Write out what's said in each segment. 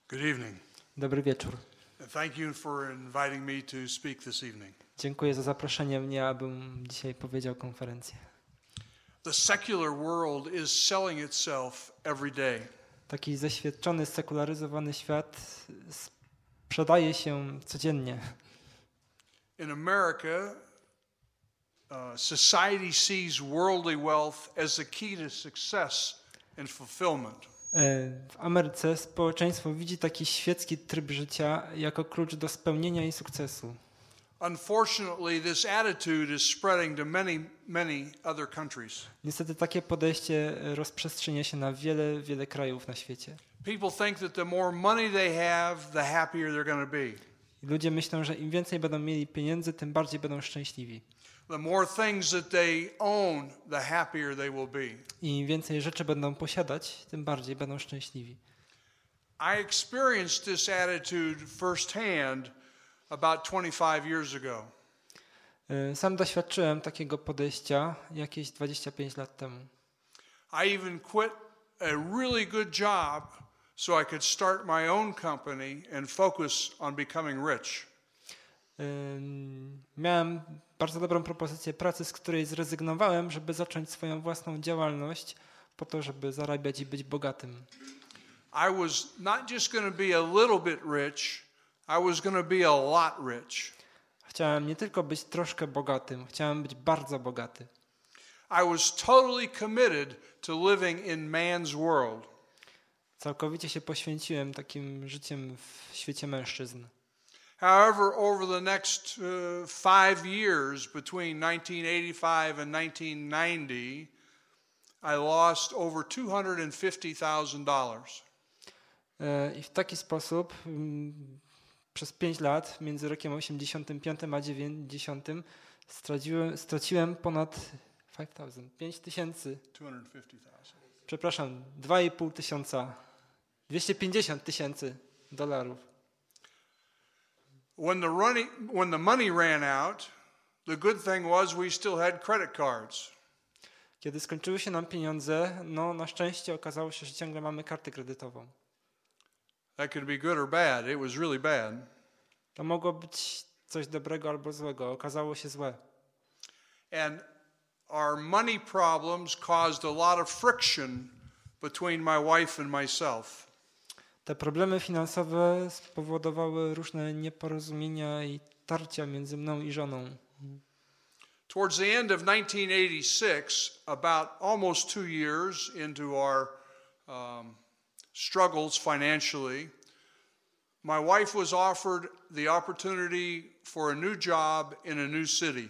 Good evening. Dobry wieczór. Thank you for inviting me to speak this evening. Dziękuję za zaproszenie mnie, abym dzisiaj powiedział konferencję. The secular world is selling itself every day. Taki zaświadczony, sekularyzowany świat sprzedaje się codziennie. In America, society sees worldly wealth as the key to success and fulfillment. W Ameryce społeczeństwo widzi taki świecki tryb życia jako klucz do spełnienia i sukcesu. Unfortunately, this attitude is spreading to many other countries. Niestety takie podejście rozprzestrzenia się na wiele krajów na świecie. People think that the more money they have, the happier they're going to be. Ludzie myślą, że im więcej będą mieli pieniędzy, tym bardziej będą szczęśliwi. The more things that they own, the happier they will be. I im więcej rzeczy będą posiadać, tym bardziej będą szczęśliwi. I experienced this attitude firsthand about 25 years ago. Sam doświadczyłem takiego podejścia jakieś 25 lat temu. I even quit a really good job so I could start my own company and focus on becoming rich. Miałem bardzo dobrą propozycję pracy, z której zrezygnowałem, żeby zacząć swoją własną działalność po to, żeby zarabiać i być bogatym. I was not just going to be a little bit rich, I was going to be a lot rich. Chciałem nie tylko być troszkę bogatym, chciałem być bardzo bogaty. I was totally committed to living in man's world. Całkowicie się poświęciłem takim życiem w świecie mężczyzn. However, over the next 5 years, between 1985 and 1990, I lost over $250,000. I w taki sposób przez 5 lat, między rokiem 85 a 90, straciłem ponad 5,000. 250,000. Przepraszam, 2,5 tysiąca, $250,000. When the money ran out, the good thing was we still had credit cards. Kiedy skończyły się nam pieniądze, no na szczęście okazało się, że ciągle mamy kartę kredytową. That could be good or bad. It was really bad. To mogło być coś dobrego albo złego. Okazało się złe. And our money problems caused a lot of friction between my wife and myself. Te problemy finansowe spowodowały różne nieporozumienia i tarcia między mną i żoną. Towards the end of 1986, about almost 2 years into our struggles financially, my wife was offered the opportunity for a new job in a new city.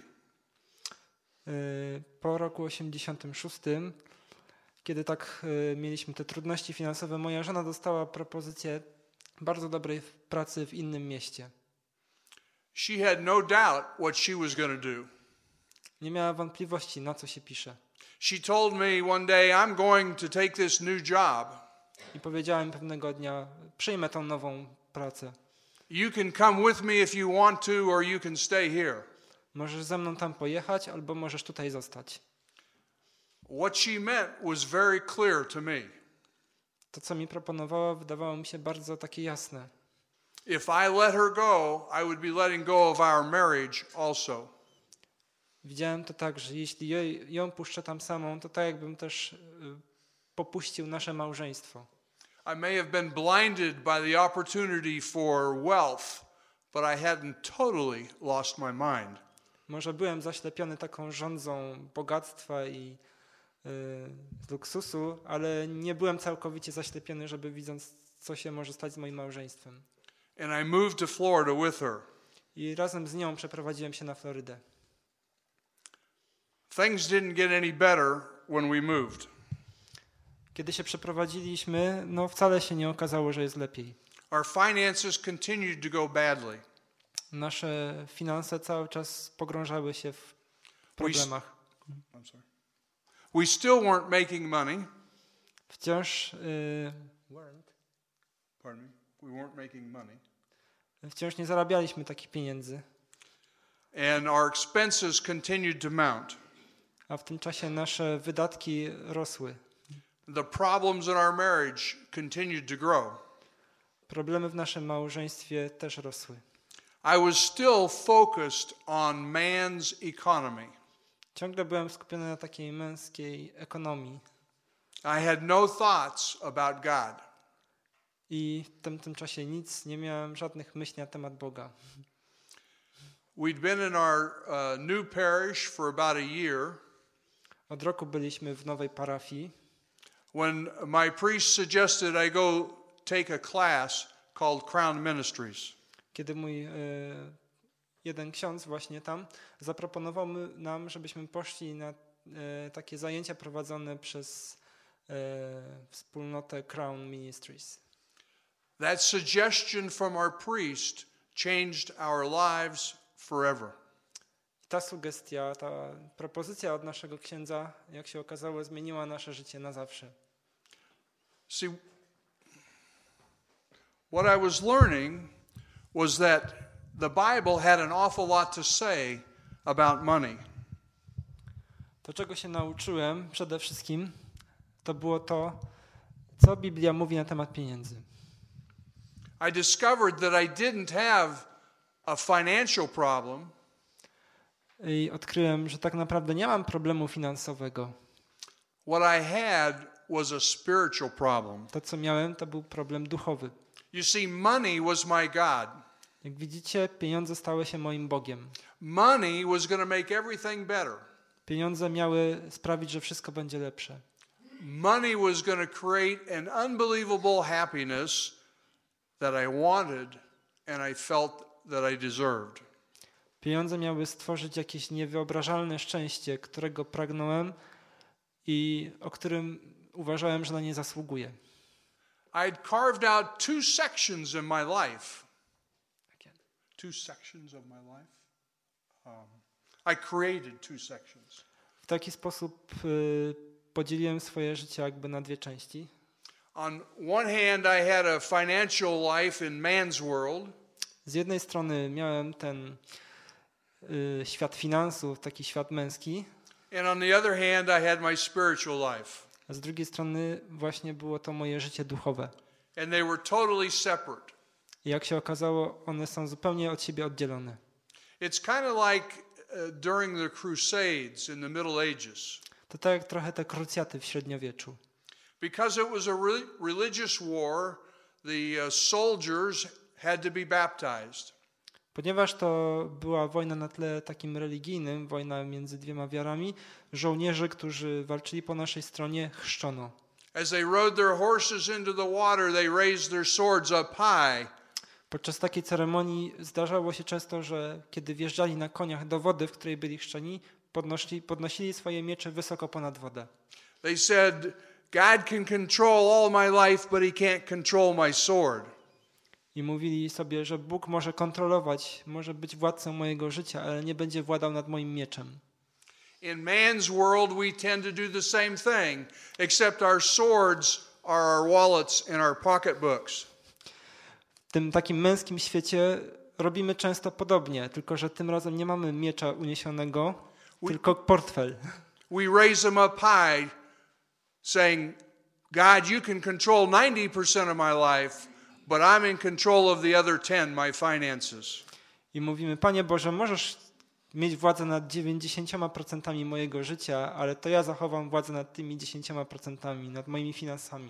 Po roku 86, kiedy tak mieliśmy te trudności finansowe, moja żona dostała propozycję bardzo dobrej pracy w innym mieście. She had no doubt what she was going to do. Nie miała wątpliwości, na co się pisze. She told me one day, I'm going to take this new job. I powiedziałem pewnego dnia, przyjmę tą nową pracę. You can come with me if you want to, or you can stay here. Możesz ze mną tam pojechać, albo możesz tutaj zostać. What she meant was very clear to me. To, co mi proponowała, wydawało mi się bardzo takie jasne. If I let her go, I would be letting go of our marriage also. Widziałem to tak, że jeśli ją puszczę tam samą, to tak jakbym też popuścił nasze małżeństwo. I may have been blinded by the opportunity for wealth, but I hadn't totally lost my mind. Może byłem zaślepiony taką żądzą bogactwa i luksusu, ale nie byłem całkowicie zaślepiony, żeby widząc, co się może stać z moim małżeństwem. And I moved to Florida with her. I razem z nią przeprowadziłem się na Florydę. Things didn't get any better when we moved. Kiedy się przeprowadziliśmy, no wcale się nie okazało, że jest lepiej. Our finances continued to go badly. Nasze finanse cały czas pogrążały się w problemach. We still weren't making money. Wciąż Pardon me. We weren't making money. Wciąż nie zarabialiśmy takich pieniędzy. And our expenses continued to mount. A w tym czasie nasze wydatki rosły. The problems in our marriage continued to grow. Problemy w naszym małżeństwie też rosły. I was still focused on man's economy. Ciągle byłem skupiony na takiej męskiej ekonomii. I had no thoughts about God. I w tym czasie nie miałem żadnych myśli na temat Boga. We'd been in our new parish for about a year Od roku byliśmy w nowej parafii, when my priest suggested I go take a class called Crown Ministries. kiedy mój jeden ksiądz właśnie tam zaproponował nam, żebyśmy poszli na takie zajęcia prowadzone przez wspólnotę Crown Ministries. That suggestion from our priest changed our lives forever. Ta sugestia, ta propozycja od naszego księdza, jak się okazało, zmieniła nasze życie na zawsze. See, what I was learning was that the Bible had an awful lot to say about money. To, czego się nauczyłem przede wszystkim, to było to, co Biblia mówi na temat pieniędzy. I discovered that I didn't have a financial problem. I odkryłem, że tak naprawdę nie mam problemu finansowego. What I had was a spiritual problem. To, co miałem, to był problem duchowy. You see, money was my God. Jak widzicie, pieniądze stały się moim Bogiem. Money was going to make everything better. Pieniądze miały sprawić, że wszystko będzie lepsze. Money was going to create an unbelievable happiness that I wanted and I felt that I deserved. Pieniądze miały stworzyć jakieś niewyobrażalne szczęście, którego pragnąłem i o którym uważałem, że na nie zasługuję. I'd carved out two sections in my life. Two sections of my life. I created two sections. W taki sposób podzieliłem swoje życie jakby na dwie części. On one hand, I had a financial life in man's world. Z jednej strony miałem ten świat finansów, taki świat męski. And on the other hand, I had my spiritual life. A z drugiej strony właśnie było to moje życie duchowe. And they were totally separate. I jak się okazało, one są zupełnie od siebie oddzielone. It's kind of like during the Crusades in the Middle Ages. To tak jak trochę te krucjaty w średniowieczu. Because it was a religious war, the soldiers had to be baptized. Ponieważ to była wojna na tle takim religijnym, wojna między dwiema wiarami, żołnierzy, którzy walczyli po naszej stronie, chrzczono. As they rode their horses into the water, they raised their swords up high. Podczas takiej ceremonii zdarzało się często, że kiedy wjeżdżali na koniach do wody, w której byli chrzczeni, podnosili swoje miecze wysoko ponad wodę. They said, God can control all my life, but he can't control my sword. I mówili sobie, że Bóg może kontrolować, może być władcą mojego życia, ale nie będzie władał nad moim mieczem. In man's world, we tend to do the same thing, except our swords are our wallets and our pocketbooks. W tym takim męskim świecie robimy często podobnie, tylko że tym razem nie mamy miecza uniesionego, tylko portfel. We raise them up high, saying, God, you can control 90% of my life, but I'm in control of the other 10, my finances. I mówimy, Panie Boże, możesz mieć władzę nad 90% mojego życia, ale to ja zachowam władzę nad tymi 10%, nad moimi finansami.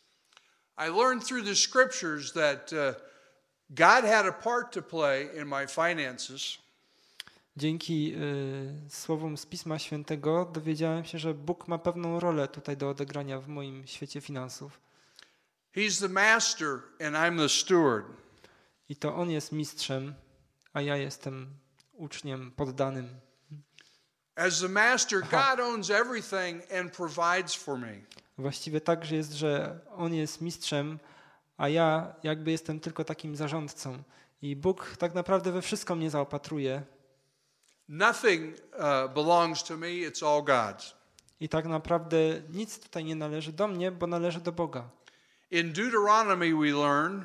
I learned through the scriptures that God had a part to play in my finances. Dzięki słowom z Pisma Świętego dowiedziałem się, że Bóg ma pewną rolę tutaj do odegrania w moim świecie finansów. He's the master and I'm the steward. I to On jest mistrzem, a ja jestem uczniem poddanym. As the master, God owns everything and provides for me. Właściwie tak jest, że On jest mistrzem, a ja jakby jestem tylko takim zarządcą. I Bóg tak naprawdę we wszystko mnie zaopatruje. Nothing belongs to me, it's all God's. I tak naprawdę nic tutaj nie należy do mnie, bo należy do Boga. In Deuteronomy we learn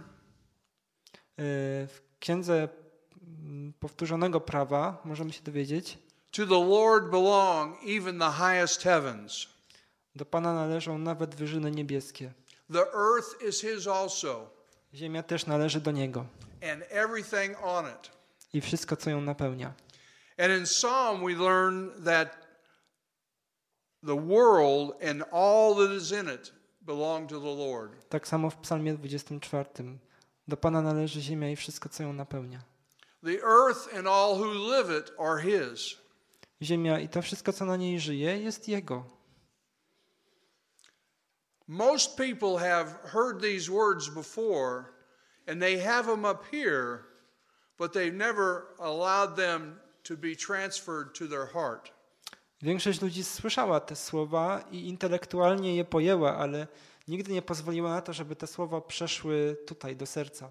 W Księdze Powtórzonego Prawa możemy się dowiedzieć, to the Lord belong even the highest heavens. do Pana należą nawet wyżyny niebieskie. The earth is his also. Ziemia też należy do Niego and everything on it. i wszystko, co ją napełnia. And in Psalm we learn that the world and all that is in it belong to the Lord. Tak samo w Psalmie 24. Do Pana należy ziemia i wszystko, co ją napełnia. The earth and all who live it are His. Ziemia i to wszystko, co na niej żyje, jest Jego. Most people have heard these words before, and they have them up here, but they've never allowed them to be transferred to their heart. Większość ludzi słyszała te słowa i intelektualnie je pojęła, ale nigdy nie pozwoliła na to, żeby te słowa przeszły tutaj do serca.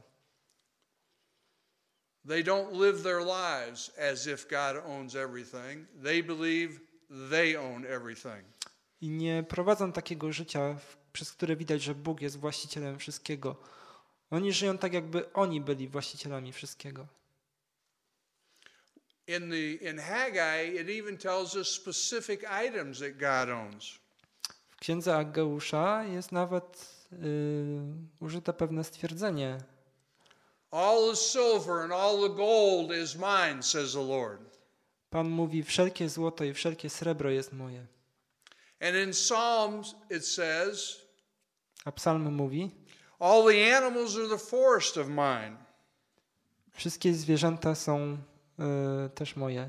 They don't live their lives as if God owns everything. They believe they own everything. I nie prowadzą takiego życia, przez które widać, że Bóg jest właścicielem wszystkiego. Oni żyją tak, jakby oni byli właścicielami wszystkiego. In Haggai, it even tells us specific items that God owns. W księdze Ageusza jest nawet użyte pewne stwierdzenie. All the silver and all the gold is mine, says the Lord. Pan mówi, wszelkie złoto i wszelkie srebro jest moje. And in Psalms it says, A psalm mówi, all the animals of the forest of mine. wszystkie zwierzęta są też moje.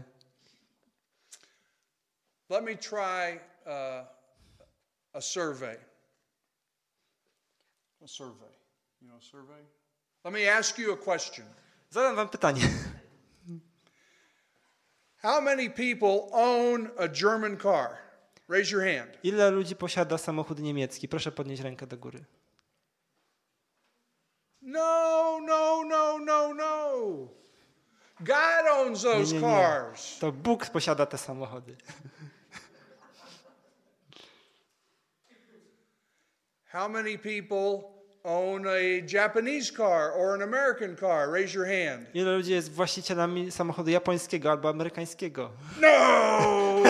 Let me try a survey. A survey. You know, survey? Let me ask you a question. Zadam wam pytanie. How many people own a German car? Raise your hand. Ile ludzi posiada samochód niemiecki? Proszę podnieść rękę do góry. No. God owns those cars. To Bóg posiada te samochody. How many people own a Japanese car or an American car? Raise your hand. Ile ludzi jest właścicielami samochodu japońskiego albo amerykańskiego? No!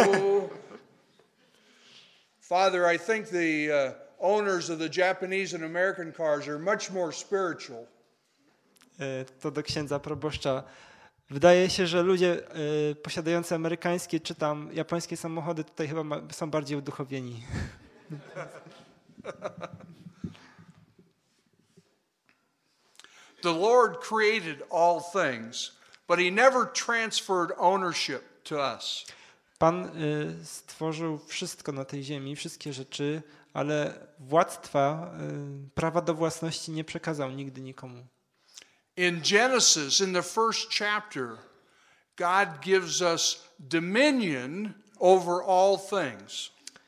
Father, I think the owners of the Japanese and American cars are much more spiritual. To do księdza proboszcza. Wydaje się, że ludzie posiadający amerykańskie czy tam japońskie samochody tutaj chyba są bardziej uduchowieni. The Lord created all things, but He never transferred ownership to us. Pan stworzył wszystko na tej ziemi, wszystkie rzeczy, ale władztwa, prawa do własności nie przekazał nigdy nikomu. In Genesis, in the first chapter, God gives us dominion over all things.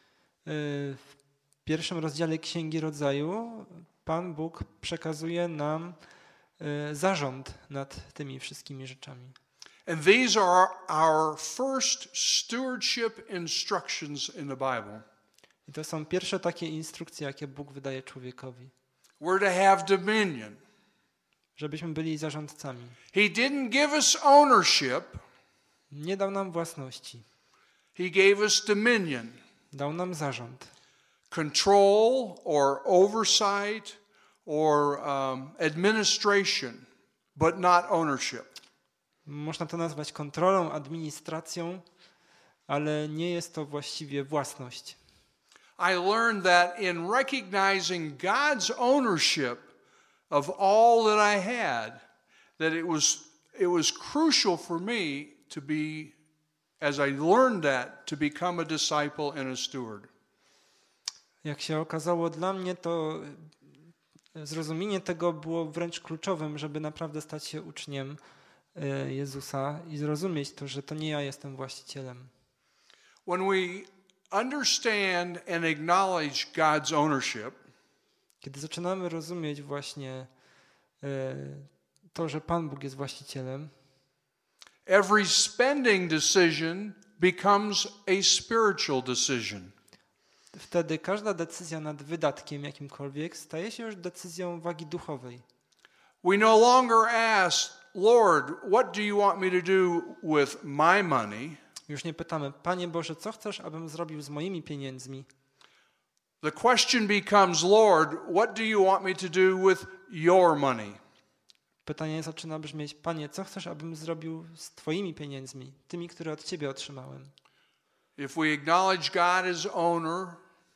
W pierwszym rozdziale Księgi Rodzaju Pan Bóg przekazuje nam zarząd nad tymi wszystkimi rzeczami. And these are our first stewardship instructions in the Bible. I to są pierwsze takie instrukcje, jakie Bóg wydaje człowiekowi. We're to have dominion. Żebyśmy byli zarządcami. He didn't give us ownership. Nie dał nam własności. He gave us dominion. Dał nam zarząd. Control or oversight or administration, but not ownership. Można to nazwać kontrolą, administracją, ale nie jest to właściwie własność. I learned that in recognizing God's ownership of all that I had, that it was crucial for me to be, as I learned that, to become a disciple and a steward. Jak się okazało dla mnie, to zrozumienie tego było wręcz kluczowym, żeby naprawdę stać się uczniem Jezusa i zrozumieć to, że to nie ja jestem właścicielem. When we understand and acknowledge God's ownership, kiedy zaczynamy rozumieć właśnie to, że Pan Bóg jest właścicielem, every spending decision becomes a spiritual decision. Wtedy każda decyzja nad wydatkiem jakimkolwiek staje się już decyzją wagi duchowej. We no longer ask, Lord, what do you want me to do with my money? Już nie pytamy, Panie Boże, co chcesz, abym zrobił z moimi pieniędzmi? The question becomes, Lord, what do you want me to do with your money? Pytanie zaczyna brzmieć: Panie, co chcesz, abym zrobił z Twoimi pieniędzmi, tymi, które od Ciebie otrzymałem? If we acknowledge God as owner,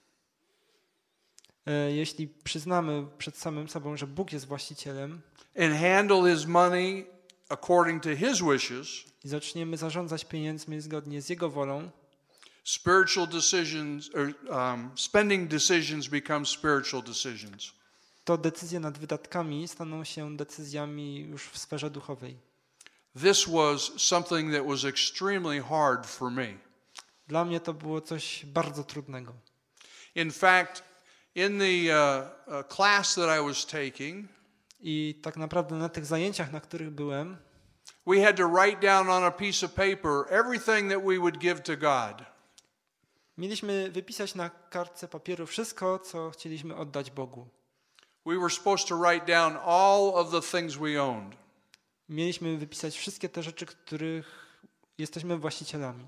Jeśli przyznamy przed samym sobą, że Bóg jest właścicielem and handle His money according to His wishes, i zaczniemy zarządzać pieniędzmi zgodnie z Jego wolą, spiritual decisions or spending decisions become spiritual decisions. to decyzje nad wydatkami staną się decyzjami już w sferze duchowej. This was something that was extremely hard for me. Dla mnie to było coś bardzo trudnego. In fact, in the class that I was taking, I tak naprawdę na tych zajęciach, na których byłem, we had to write down on a piece of paper everything that we would give to God. mieliśmy wypisać na kartce papieru wszystko, co chcieliśmy oddać Bogu. We were supposed to write down all of the things we owned. Mieliśmy wypisać wszystkie te rzeczy, których jesteśmy właścicielami.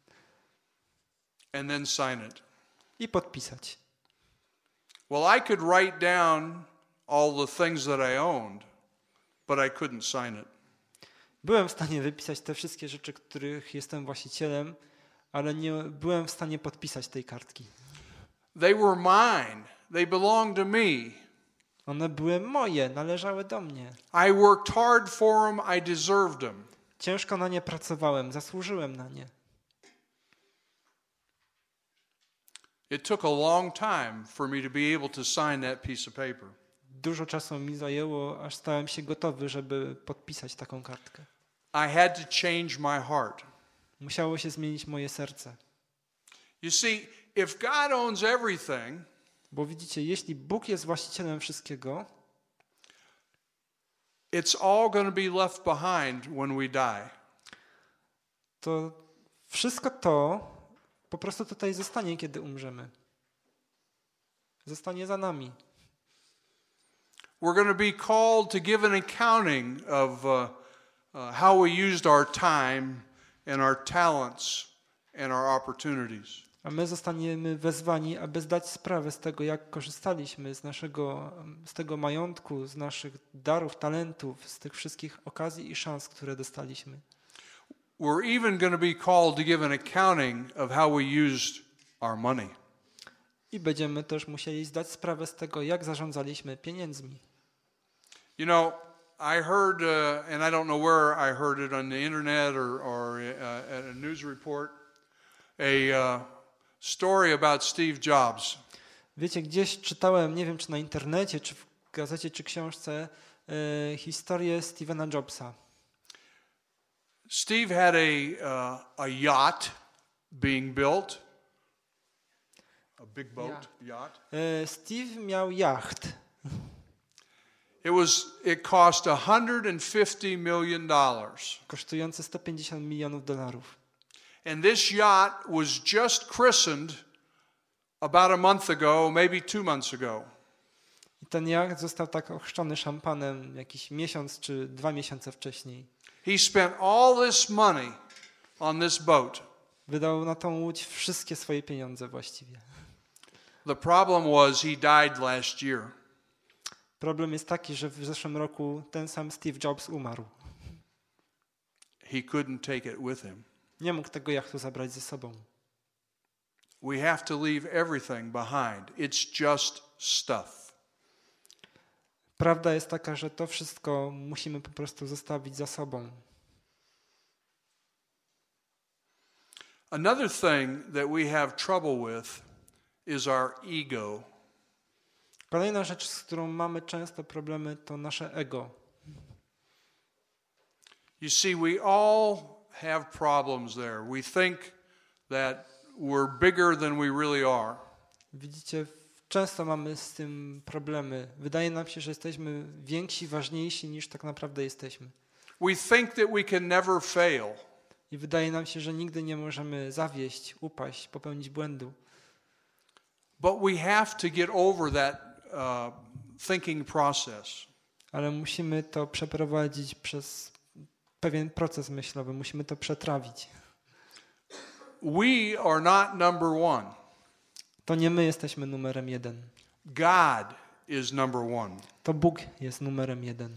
And then sign it. I podpisać. Well, I could write down all the things that I owned, but I couldn't sign it. Byłem w stanie wypisać te wszystkie rzeczy, których jestem właścicielem, ale nie byłem w stanie podpisać tej kartki. They were mine. They belonged to me. One były moje, należały do mnie. I worked hard for them. I deserved them. Ciężko na nie pracowałem, zasłużyłem na nie. It took a long time for me to be able to sign that piece of paper. Dużo czasu mi zajęło, aż stałem się gotowy, żeby podpisać taką kartkę. I had to change my heart. Musiało się zmienić moje serce. You see, if God owns everything, Bo widzicie, jeśli Bóg jest właścicielem wszystkiego, it's all going to be left behind when we die. to wszystko to po prostu tutaj zostanie, kiedy umrzemy. Zostanie za nami. We're going to be called to give an accounting of how we used our time and our talents and our opportunities. A my zostaniemy wezwani, aby zdać sprawę z tego, jak korzystaliśmy z tego majątku, z naszych darów, talentów, z tych wszystkich okazji i szans, które dostaliśmy. We're even going to be called to give an accounting of how we used our money. I będziemy też musieli zdać sprawę z tego, jak zarządzaliśmy pieniędzmi. You know, I heard, and I don't know where I heard it on the internet or at a news report, a story about Steve Jobs. Wiecie, gdzieś czytałem, nie wiem czy na internecie, czy w gazecie, czy książce, historię Stevena Jobsa. Steve had a yacht being built, a big boat, yacht. Steve miał jacht. It cost $150 million. Kosztujący $150 milionów. And this yacht was just christened about a month ago, maybe 2 months ago. I ten jacht został tak ochrzczony szampanem jakiś miesiąc czy 2 miesiące wcześniej. He spent all this money on this boat. Wydał na tą łódź wszystkie swoje pieniądze właściwie. The problem was he died last year. Problem jest taki, że w zeszłym roku ten sam Steve Jobs umarł. He couldn't take it with him. Nie mógł tego jachtu zabrać ze sobą. We have to leave everything behind. It's just stuff. Prawda jest taka, że to wszystko musimy po prostu zostawić za sobą. Another thing that we have trouble with is our ego. Kolejna rzecz, z którą mamy często problemy, to nasze ego. You see, we all have problems there. We think that we're bigger than we really are. Widzicie, często mamy z tym problemy. Wydaje nam się, że jesteśmy więksi, ważniejsi niż tak naprawdę jesteśmy. We think that we can never fail. I wydaje nam się, że nigdy nie możemy zawieść, upaść, popełnić błędu. But we have to get over that thinking process. Ale musimy to przeprowadzić przez pewien proces myślowy. Musimy to przetrawić. We are not number one. To nie my jesteśmy numerem 1. God is number one. To Bóg jest numerem 1.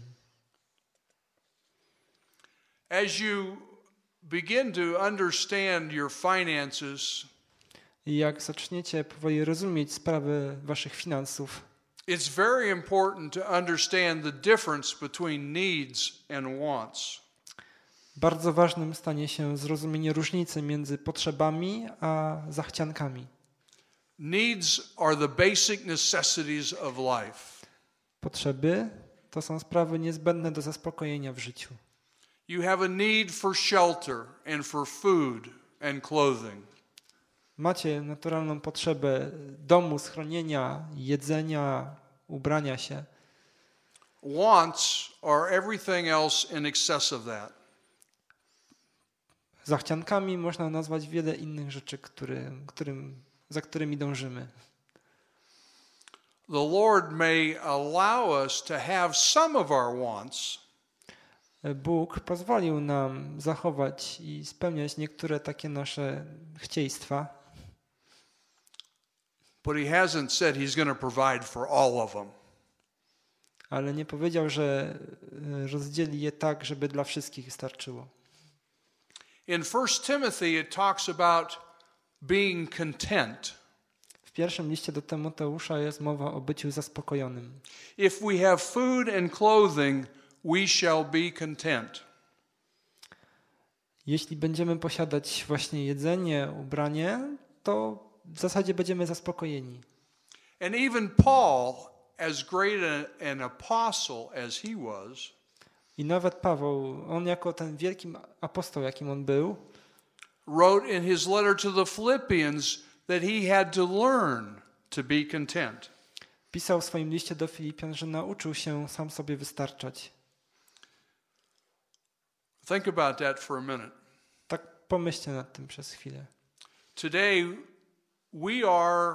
As you begin to understand your finances, I jak zaczniecie powoli rozumieć sprawy waszych finansów, it's very important to understand the difference between needs and wants. bardzo ważnym stanie się zrozumienie różnicy między potrzebami a zachciankami. Needs are the basic necessities of life. Potrzeby to są sprawy niezbędne do zaspokojenia w życiu. You have a need for shelter and for food and clothing. Macie naturalną potrzebę domu, schronienia, jedzenia, ubrania się. Wants are everything else in excess of that. Zachciankami można nazwać wiele innych rzeczy, za którymi dążymy. The Lord may allow us to have some of our wants, Bóg pozwolił nam zachować i spełniać niektóre takie nasze chcieństwa, but He hasn't said He's going to provide for all of them. ale nie powiedział, że rozdzieli je tak, żeby dla wszystkich wystarczyło. In 1 Timothy it talks about being content. W pierwszym liście do Tymoteusza jest mowa o byciu zaspokojonym. If we have food and clothing, we shall be content. Jeśli będziemy posiadać właśnie jedzenie, ubranie, to w zasadzie będziemy zaspokojeni. And even Paul, as great an apostle as he was, I nawet Paweł, on jako ten wielki apostoł, jakim on był, wrote in his letter to the Philippians that he had to learn to be content. pisał w swoim liście do Filipian, że nauczył się sam sobie wystarczać. Think about that for a minute. Tak pomyślcie nad tym przez chwilę. Today we are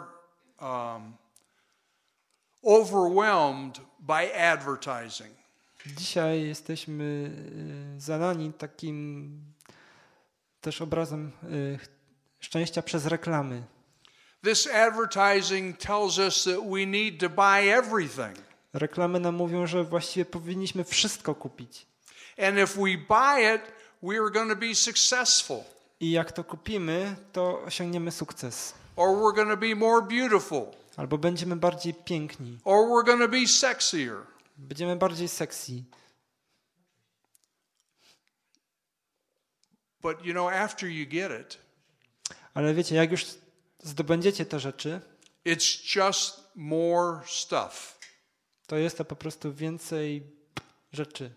overwhelmed by advertising. Dzisiaj jesteśmy zalani takim też obrazem szczęścia przez reklamy. This advertising tells us that we need to buy everything. Reklamy nam mówią, że właściwie powinniśmy wszystko kupić. And if we buy it, we are going to be successful. I jak to kupimy, to osiągniemy sukces. Or we're going to be more beautiful. Albo będziemy bardziej piękni. Or we're going to be sexier. Będziemy bardziej sexy. But you know, after you get it, Ale wiecie, jak już zdobędziecie te rzeczy, it's just more stuff. to jest to po prostu więcej rzeczy.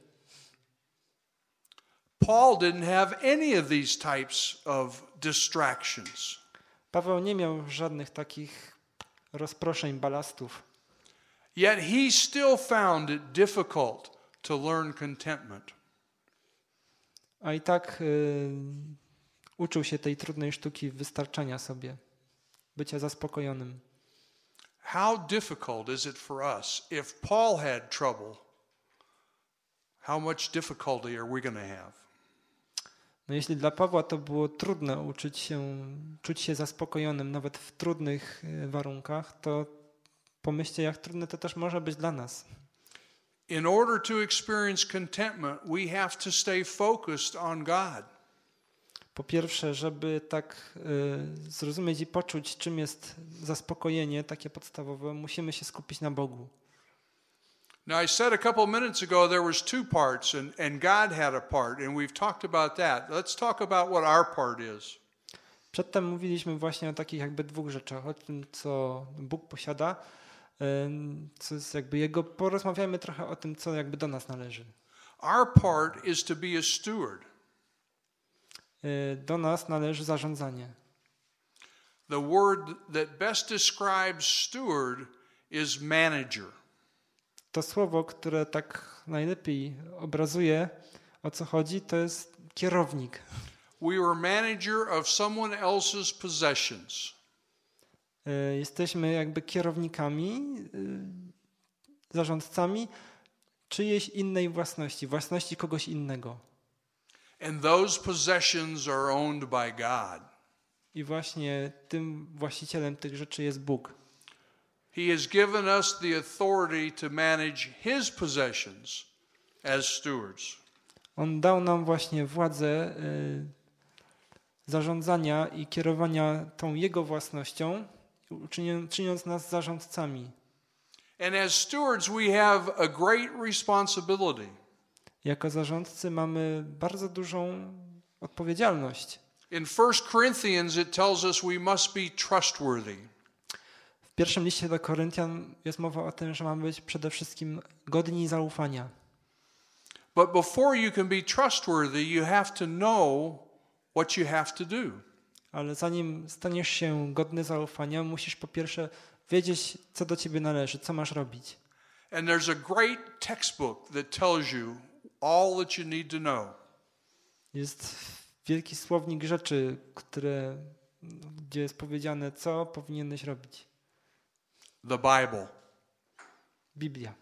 Paul didn't have any of these types of distractions. Paweł nie miał żadnych takich rozproszeń, balastów. Yet he still found it difficult to learn contentment. A i tak uczył się tej trudnej sztuki wystarczania sobie, bycia zaspokojonym. How difficult is it for us? If Paul had trouble, how much difficulty are we going to have? No jeśli dla Pawła to było trudne czuć się zaspokojonym nawet w trudnych warunkach, to pomyślcie, jak trudne to też może być dla nas. In order to experience contentment, we have to stay focused on God. Po pierwsze, żeby tak zrozumieć i poczuć, czym jest zaspokojenie takie podstawowe, musimy się skupić na Bogu. Now, I said a couple minutes ago there was two parts, and God had a part, and we've talked about that. Let's talk about what our part is. Przedtem mówiliśmy właśnie o takich jakby dwóch rzeczach, o tym, co Bóg posiada, co jest jakby Jego. Porozmawiajmy trochę o tym, co jakby do nas należy. Our part is to be a steward. Do nas należy zarządzanie. The word that best describes steward is manager. To słowo, które tak najlepiej obrazuje, o co chodzi, to jest kierownik. We are manager of someone else's possessions. Jesteśmy jakby kierownikami, zarządcami czyjejś innej własności kogoś innego. And those possessions are owned by God. I właśnie tym właścicielem tych rzeczy jest Bóg. He has given us the authority to manage His possessions as stewards. On dał nam właśnie władzę zarządzania i kierowania tą Jego własnością, czyniąc nas zarządcami. And as stewards we have a great responsibility. Jako zarządcy mamy bardzo dużą odpowiedzialność. In 1 Corinthians it tells us we must be trustworthy. W pierwszym liście do Koryntian jest mowa o tym, że mamy być przede wszystkim godni zaufania. But before you can be trustworthy, you have to know what you have to do. Ale zanim staniesz się godny zaufania, musisz po pierwsze wiedzieć, co do ciebie należy, co masz robić. And there's a great textbook that tells you all that you need to know. Jest wielki słownik rzeczy, gdzie jest powiedziane, co powinieneś robić. The Bible. Biblia.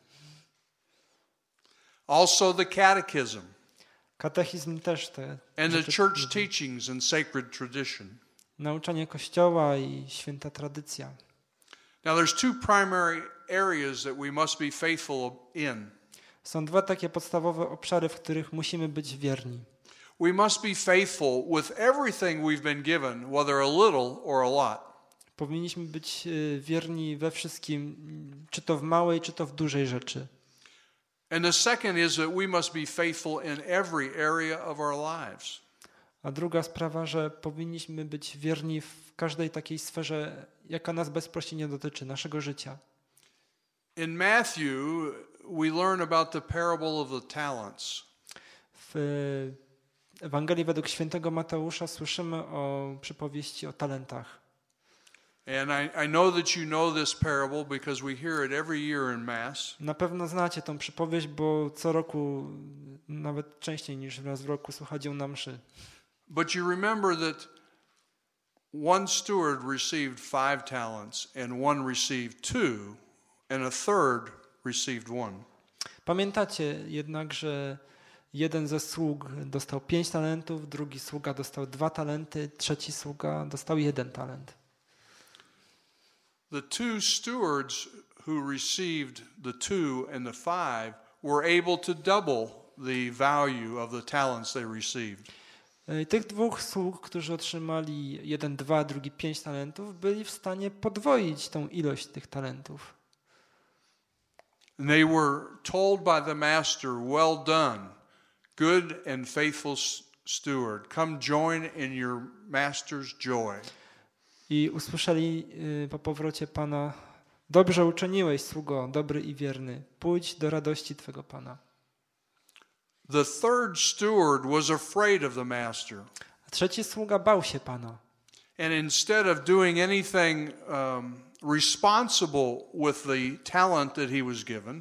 Also the Catechism. Katechizm też te And the rzeczy church mówi. teachings and sacred tradition. Nauczanie Kościoła i święta tradycja. Now there's two primary areas that we must be faithful in. Są dwa takie podstawowe obszary, w których musimy być wierni. We must be faithful with everything we've been given, whether a little or a lot. Powinniśmy być wierni we wszystkim, czy to w małej, czy to w dużej rzeczy. And the second is that we must be faithful in every area of our lives. A druga sprawa, że powinniśmy być wierni w każdej takiej sferze, jaka nas bezpośrednio dotyczy, naszego życia. In Matthew, we learn about the parable of the talents. W Ewangelii według świętego Mateusza słyszymy o przypowieści o talentach. And I know that you know this parable because we hear it every year in Mass. Na pewno znacie tą przypowieść, bo co roku, nawet częściej niż raz w roku, słuchacie na mszy. But you remember that one steward received 5 talents and one received 2 and a third received 1. Pamiętacie jednak, że jeden ze sług dostał 5 talentów, drugi sługa dostał 2 talenty, trzeci sługa dostał 1 talent. The 2 stewards who received the 2 and the 5 were able to double the value of the talents they received. Tych 2 sług, którzy otrzymali 1, 2, drugi 5 talentów, byli w stanie podwoić tą ilość tych talentów. And they were told by the master, "Well done, good and faithful steward. Come join in your master's joy." I usłyszeli po powrocie Pana: dobrze uczyniłeś, sługo, dobry i wierny. Pójdź do radości Twego Pana. The third steward was afraid of the master. A trzeci sługa bał się Pana. And instead of doing anything responsible with the talent that he was given,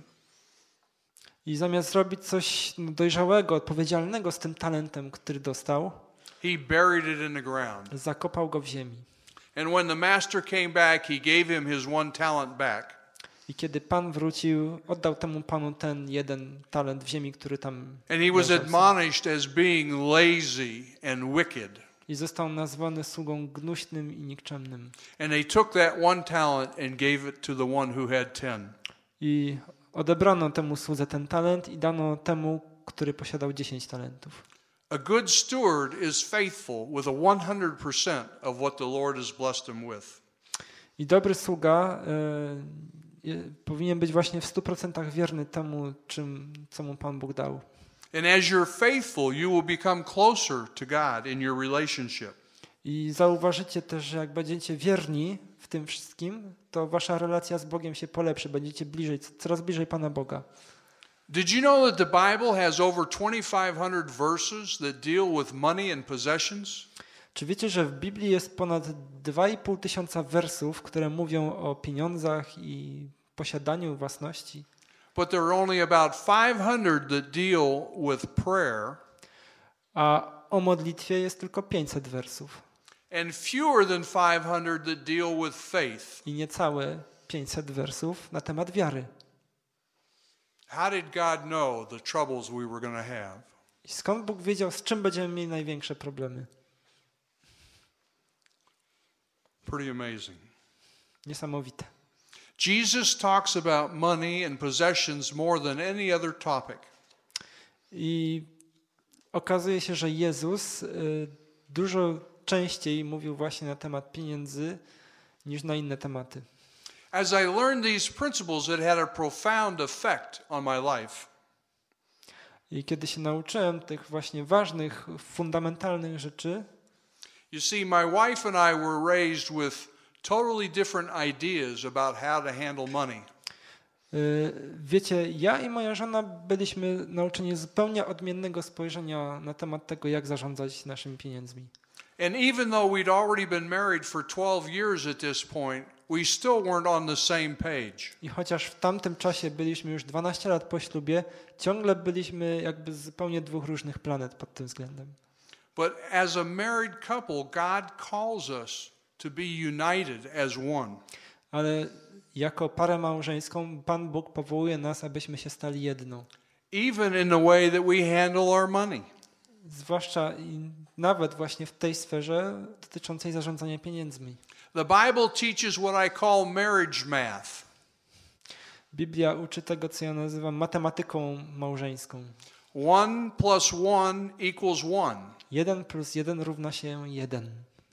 I zamiast zrobić coś dojrzałego, odpowiedzialnego z tym talentem, który dostał, he buried it in the ground. zakopał go w ziemi. And when the master came back, he gave him his 1 talent back. I kiedy Pan wrócił, oddał temu Panu ten 1 talent w ziemi, który tam And he was leżał. admonished as being lazy and wicked. I został nazwany sługą gnuśnym i nikczemnym. And they took that 1 talent and gave it to the one who had 10. I odebrano temu słudze ten talent i dano temu, który posiadał 10 talentów. A good steward is faithful with a 100% of what the Lord has blessed him with. I dobry sługa powinien być właśnie w 100% wierny temu, co mu Pan Bóg dał. And as you're faithful, you will become closer to God in your relationship. I zauważycie też, że jak będziecie wierni w tym wszystkim, to wasza relacja z Bogiem się polepszy. Będziecie coraz bliżej Pana Boga. Did you know that the Bible has over 2,500 verses that deal with money and possessions? Czy wiecie, że w Biblii jest ponad 2,5 tysiąca wersów, które mówią o pieniądzach i posiadaniu własności? But there are only about 500 that deal with prayer. A o modlitwie jest tylko 500 wersów. And fewer than 500 that deal with faith. I niecałe 500 wersów na temat wiary. How did God know the troubles we were going to have? I skąd Bóg wiedział, z czym będziemy mieli największe problemy? Pretty amazing. Niesamowite. Jesus talks about money and possessions more than any other topic. I okazuje się, że Jezus dużo częściej mówił właśnie na temat pieniędzy niż na inne tematy. As I learned these principles, it had a profound effect on my life. I kiedy się nauczyłem tych właśnie ważnych, fundamentalnych rzeczy, You see, my wife and I were raised with totally different ideas about how to handle money. wiecie, ja i moja żona byliśmy nauczeni zupełnie odmiennego spojrzenia na temat tego, jak zarządzać naszymi pieniędzmi. And even though we'd already been married for 12 years at this point, we still weren't on the same page. I chociaż w tamtym czasie byliśmy już 12 lat po ślubie, ciągle byliśmy jakby z zupełnie dwóch różnych planet pod tym względem. But as a married couple, God calls us to be united as one. Ale jako parę małżeńską Pan Bóg powołuje nas, abyśmy się stali jedną. Even in the way that we handle our money. Zwłaszcza i nawet właśnie w tej sferze dotyczącej zarządzania pieniędzmi. The Bible teaches what I call marriage math. Biblia uczy tego, co ja nazywam matematyką małżeńską. 1 plus 1 equals 1. 1 plus 1 równa się 1.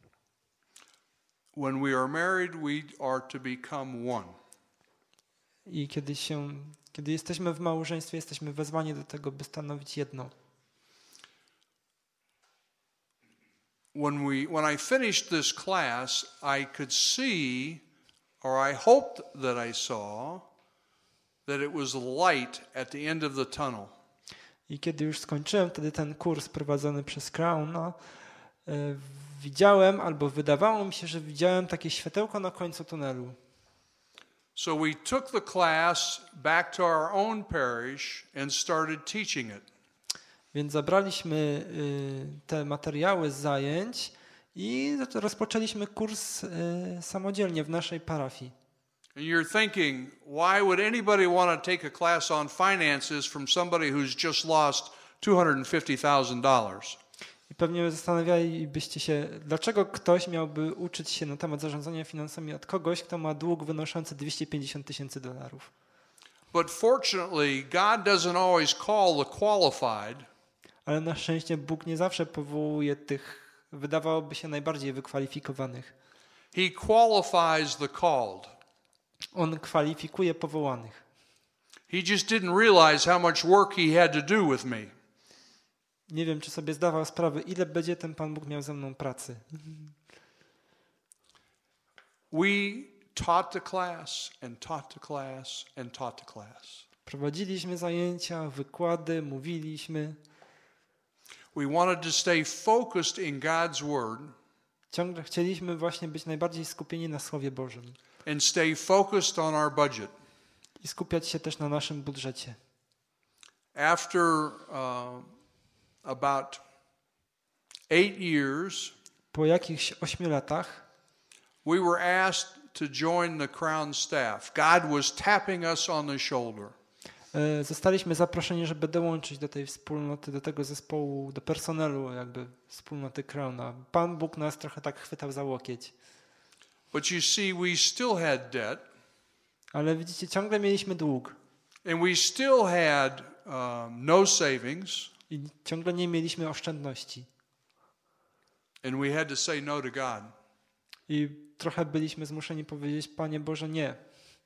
When we are married, we are to become one. I kiedy jesteśmy w małżeństwie, jesteśmy wezwani do tego, by stanowić jedno. When I finished this class, I could see, or I hoped that I saw, that it was light at the end of the tunnel. I kiedy już skończyłem wtedy ten kurs prowadzony przez Crowna, widziałem, albo wydawało mi się, że widziałem takie światełko na końcu tunelu. So we took the class back to our own parish and started teaching it. Więc zabraliśmy te materiały z zajęć i rozpoczęliśmy kurs samodzielnie w naszej parafii. And you're thinking, why would anybody want to take a class on finances from somebody who's just lost $250,000? I pewnie zastanawialibyście się, dlaczego ktoś miałby uczyć się na temat zarządzania finansami od kogoś, kto ma dług wynoszący $250,000. But fortunately, God doesn't always call the qualified. Ale na szczęście Bóg nie zawsze powołuje tych, wydawałoby się, najbardziej wykwalifikowanych. He qualifies the called. On kwalifikuje powołanych. He just didn't realize how much work he had to do with me. Nie wiem, czy sobie zdawał sprawę, ile będzie ten Pan Bóg miał ze mną pracy. We taught the class and taught the class and taught the class. Prowadziliśmy zajęcia, wykłady, mówiliśmy. We wanted to stay focused in God's Word. Ciągle chcieliśmy właśnie być najbardziej skupieni na Słowie Bożym. And stay focused on our budget. I skupiać się też na naszym budżecie. After about 8 years, Po jakichś 8 latach we were asked to join the Crown staff. God was tapping us on the shoulder. Zostaliśmy zaproszeni, żeby dołączyć do tej wspólnoty, do tego zespołu, do personelu jakby wspólnoty Crowna. Pan Bóg nas trochę tak chwytał za łokieć. But you see, we still had debt. Ale widzicie, ciągle mieliśmy dług. And we still had no savings. I ciągle nie mieliśmy oszczędności. And we had to say no to God. I trochę byliśmy zmuszeni powiedzieć, Panie Boże, nie.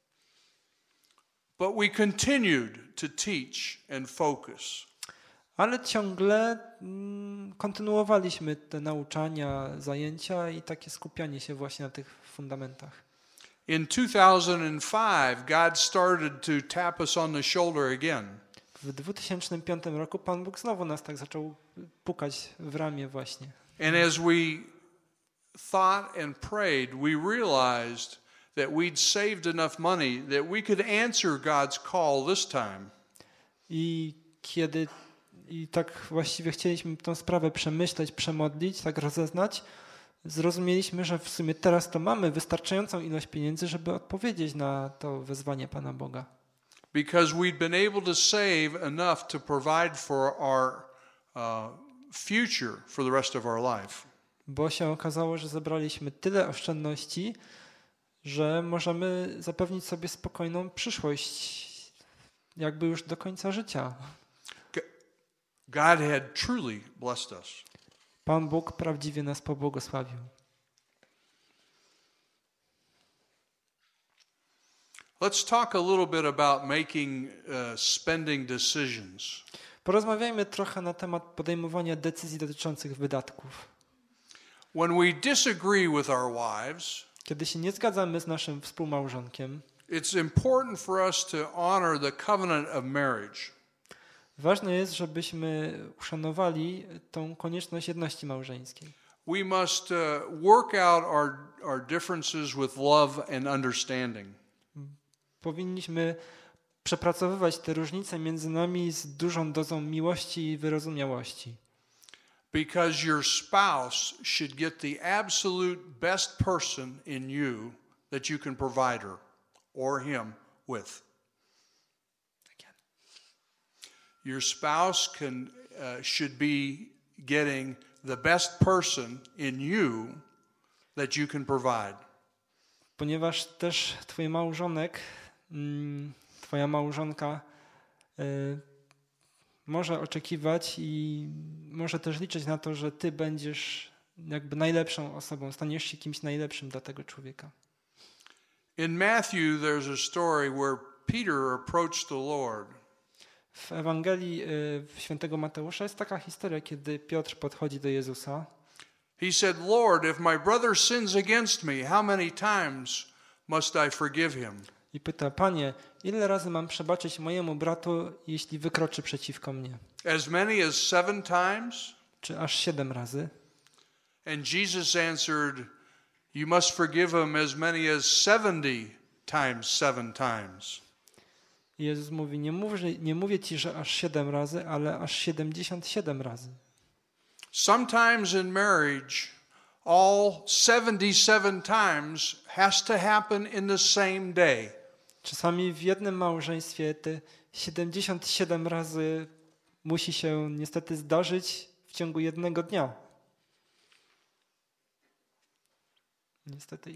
But we continued to teach and focus. Ale ciągle kontynuowaliśmy te nauczania, zajęcia i takie skupianie się właśnie na tych fundamentach. In 2005, God started to tap us on the shoulder again. W 2005 roku Pan Bóg znowu nas tak zaczął pukać w ramię właśnie. And as we thought and prayed, we realized that we'd saved enough money that we could answer God's call this time. I tak właściwie chcieliśmy tę sprawę przemyśleć, przemodlić, tak rozeznać, zrozumieliśmy, że w sumie teraz to mamy wystarczającą ilość pieniędzy, żeby odpowiedzieć na to wezwanie Pana Boga. Because we'd been able to save enough to provide for our future for the rest of our life. Bo się okazało, że zebraliśmy tyle oszczędności, że możemy zapewnić sobie spokojną przyszłość, jakby już do końca życia. God had truly blessed us. Pan Bóg prawdziwie nas pobłogosławił. Let's talk a little bit about making spending decisions. Porozmawiajmy trochę na temat podejmowania decyzji dotyczących wydatków. When we disagree with our wives, Kiedy się nie zgadzamy z naszym współmałżonkiem, it's important for us to honor the covenant of marriage. ważne jest, żebyśmy uszanowali tą konieczność jedności małżeńskiej. We must work out our differences with love and understanding. Powinniśmy przepracowywać te różnice między nami z dużą dozą miłości i wyrozumiałości. Because your spouse should get the absolute best person in you that you can provide her or him with. Your spouse should be getting the best person in you that you can provide. Ponieważ też twój małżonek, twoja małżonka może oczekiwać i może też liczyć na to, że ty będziesz jakby najlepszą osobą, staniesz się kimś najlepszym dla tego człowieka. In Matthew there's a story where Peter approached the Lord. W Ewangelii świętego Mateusza jest taka historia, kiedy Piotr podchodzi do Jezusa. He said, Lord, if my brother sins against me, how many times must I forgive him? I pyta, Panie, ile razy mam przebaczyć mojemu bratu, jeśli wykroczy przeciwko mnie? As many as 7 times? Czy aż 7 razy? And Jesus answered, you must forgive him as many as 70 times 7 times. I Jezus mówi, nie mówię ci, że aż 7 razy, ale aż 77 razy. Sometimes in marriage, all 77 times has to happen in the same day. Czasami w jednym małżeństwie te 77 razy musi się niestety zdarzyć w ciągu jednego dnia. Niestety.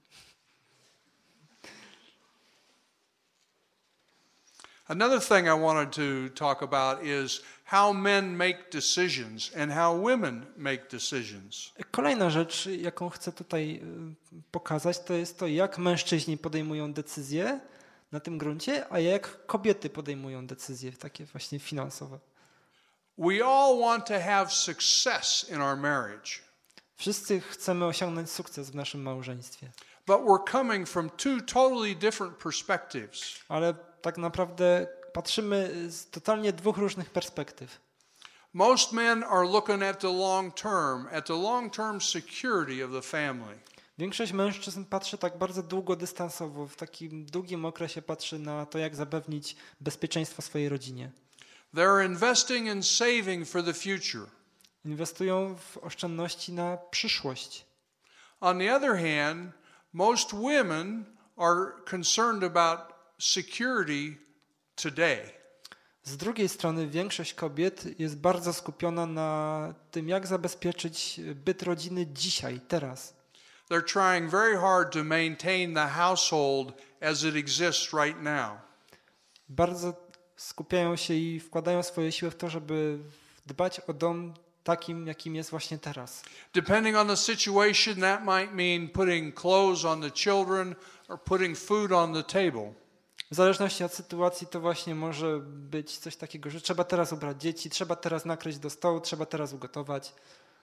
Another thing I wanted to talk about is how men make decisions and how women make decisions. Kolejna rzecz, jaką chcę tutaj pokazać, to jest to, jak mężczyźni podejmują decyzje na tym gruncie, a jak kobiety podejmują decyzje takie właśnie finansowe. We all want to have success in our marriage. Wszyscy chcemy osiągnąć sukces w naszym małżeństwie. But we're coming from two totally different perspectives. Ale tak naprawdę patrzymy z totalnie dwóch różnych perspektyw. Most men are looking at the long-term security of the family. Większość mężczyzn patrzy tak bardzo długodystansowo, w takim długim okresie patrzy na to, jak zapewnić bezpieczeństwo swojej rodzinie. They're investing and saving for the future. Inwestują w oszczędności na przyszłość. On the other hand, most women are concerned about security today. Z drugiej strony większość kobiet jest bardzo skupiona na tym, jak zabezpieczyć byt rodziny dzisiaj, teraz. They're trying very hard to maintain the household as it exists right now. Bardzo skupiają się i wkładają swoje siły w to, żeby dbać o dom takim, jakim jest właśnie teraz. Depending on the situation, that might mean putting clothes on the children or putting food on the table. W zależności od sytuacji to właśnie może być coś takiego, że trzeba teraz ubrać dzieci, trzeba teraz nakryć do stołu, trzeba teraz ugotować.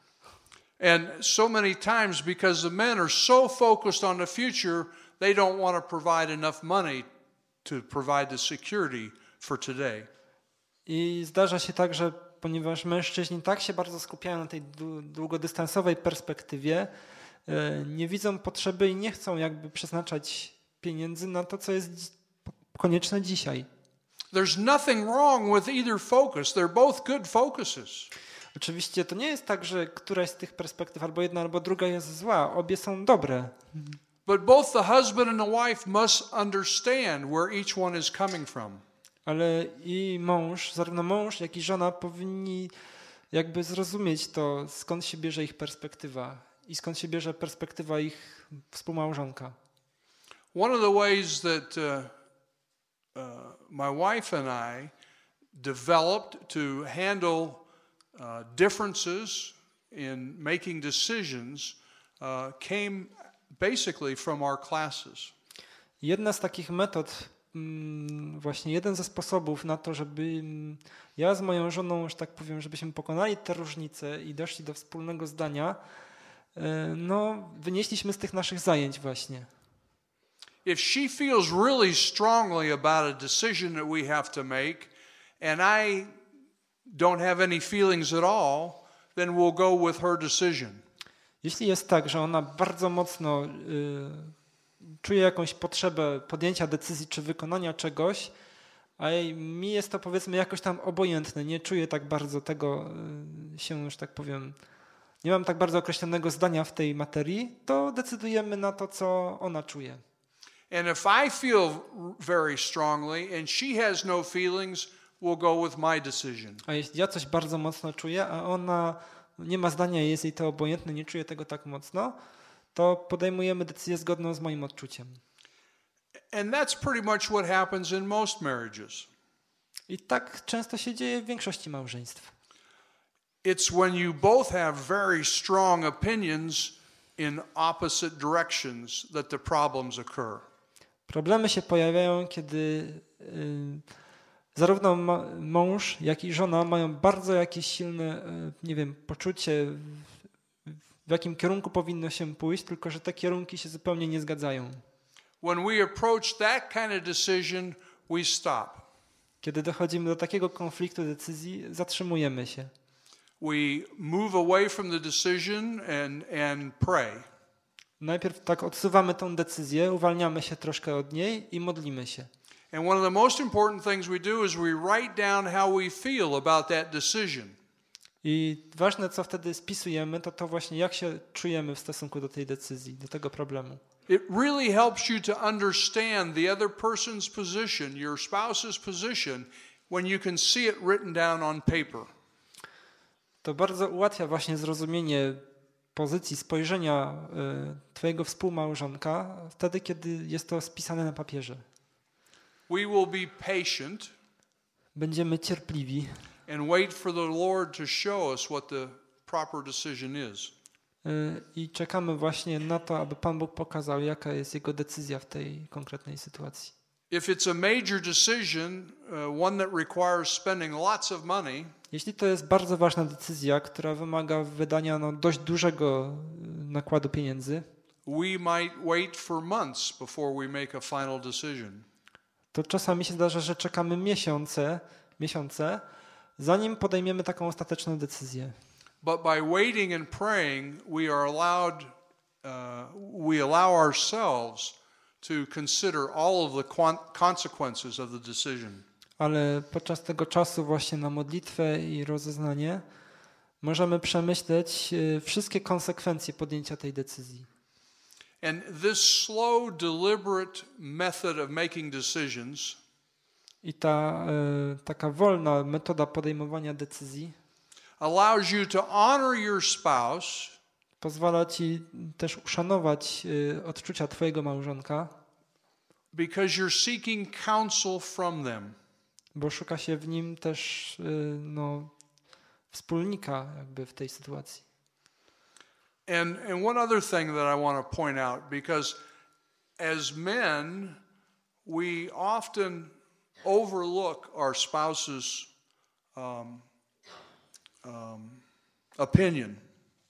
And so many times, because the men are so focused on the future, they don't want to provide enough money to provide the security for today. I zdarza się tak, że ponieważ mężczyźni tak się bardzo skupiają na tej długodystansowej perspektywie, nie widzą potrzeby i nie chcą jakby przeznaczać pieniędzy na to, co jest konieczne dzisiaj. There's nothing wrong with either focus. They're both good focuses. Oczywiście to nie jest tak, że któraś z tych perspektyw albo jedna, albo druga jest zła. Obie są dobre. But both the husband and the wife must understand where each one is coming from. Ale i mąż, zarówno mąż, jak i żona powinni jakby zrozumieć to, skąd się bierze ich perspektywa i skąd się bierze perspektywa ich współmałżonka. One of the ways that my wife and I developed to handle differences in making decisions came basically from our classes. Jedna z takich metod, właśnie jeden ze sposobów na to, żeby ja z moją żoną, że tak powiem, żebyśmy pokonali te różnice i doszli do wspólnego zdania, no wynieśliśmy z tych naszych zajęć właśnie. If she feels really strongly about a decision that we have to make and I don't have any feelings at all, then we'll go with her decision. Jeśli jest tak, że ona bardzo mocno czuje jakąś potrzebę podjęcia decyzji czy wykonania czegoś, a mi jest to powiedzmy jakoś tam obojętne, nie czuję tak bardzo tego się, że tak powiem, nie mam tak bardzo określonego zdania w tej materii, to decydujemy na to, co ona czuje. And if I feel very strongly and she has no feelings, we'll go with my decision. A jeśli ja coś bardzo mocno czuję, a ona nie ma zdania, jest jej to obojętne, nie czuje tego tak mocno, to podejmujemy decyzję zgodną z moim odczuciem. And that's pretty much what happens in most marriages. I tak często się dzieje w większości małżeństw. It's when you both have very strong opinions in opposite directions that the problems occur. Problemy się pojawiają, kiedy zarówno mąż, jak i żona mają bardzo jakieś silne, nie wiem, poczucie, w jakim kierunku powinno się pójść, tylko że te kierunki się zupełnie nie zgadzają. When we approach that kind of decision, we stop. Kiedy dochodzimy do takiego konfliktu decyzji, zatrzymujemy się. We move away from the decision and pray. Najpierw tak odsuwamy tą decyzję, uwalniamy się troszkę od niej i modlimy się. And one of the most important things we do is we write down how we feel about that decision. I ważne, co wtedy spisujemy, to właśnie jak się czujemy w stosunku do tej decyzji, do tego problemu. It really helps you to understand the other person's position, your spouse's position, when you can see it written down on paper. To bardzo ułatwia właśnie zrozumienie pozycji, spojrzenia twojego współmałżonka wtedy, kiedy jest to spisane na papierze. We will be patient. Będziemy cierpliwi. And wait for the Lord to show us what the proper decision is. I czekamy właśnie na to, aby Pan Bóg pokazał, jaka jest Jego decyzja w tej konkretnej sytuacji. If it's a major decision, one that requires spending lots of money, jeśli to jest bardzo ważna decyzja, która wymaga wydania dość dużego nakładu pieniędzy, we might wait for months before we make a final decision. To czasami się zdarza, że czekamy miesiące, zanim podejmiemy taką ostateczną decyzję. But by waiting and praying, we allow ourselves to consider all of the consequences of the decision. Ale podczas tego czasu właśnie na modlitwę i rozeznanie możemy przemyśleć wszystkie konsekwencje podjęcia tej decyzji. And this slow, deliberate method of making decisions i ta taka wolna metoda podejmowania decyzji allows you to honor your spouse, pozwala ci też uszanować odczucia twojego małżonka, because you're seeking counsel from them. Bo szuka się w nim też wspólnika jakby w tej sytuacji. And one other thing that I want to point out, because as men, we often overlook our spouse's opinion.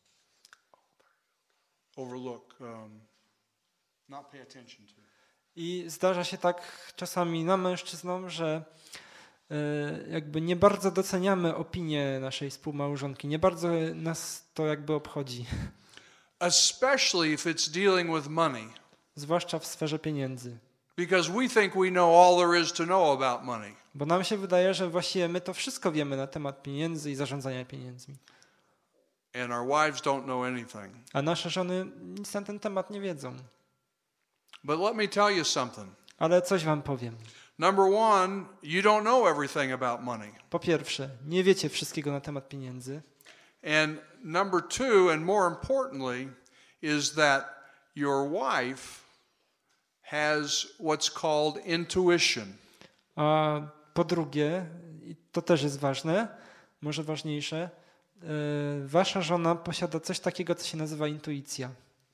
Not pay attention to. I zdarza się tak czasami nam mężczyznom, że jakby nie bardzo doceniamy opinię naszej współmałżonki, nie bardzo nas to jakby obchodzi. Especially if it's dealing with money. Zwłaszcza w sferze pieniędzy. Because we think we know all there is to know about money. Bo nam się wydaje, że właściwie my to wszystko wiemy na temat pieniędzy i zarządzania pieniędzmi. And our wives don't know anything. A nasze żony nic na ten temat nie wiedzą. But let me tell you something. Ale coś wam powiem. Number one, you don't know everything about money. Po pierwsze, nie wiecie wszystkiego na temat pieniędzy. And number two, and more importantly, is that your wife has what's called intuition. A po drugie, i to też jest ważne, może ważniejsze, wasza żona posiada coś takiego, co się nazywa intuicja.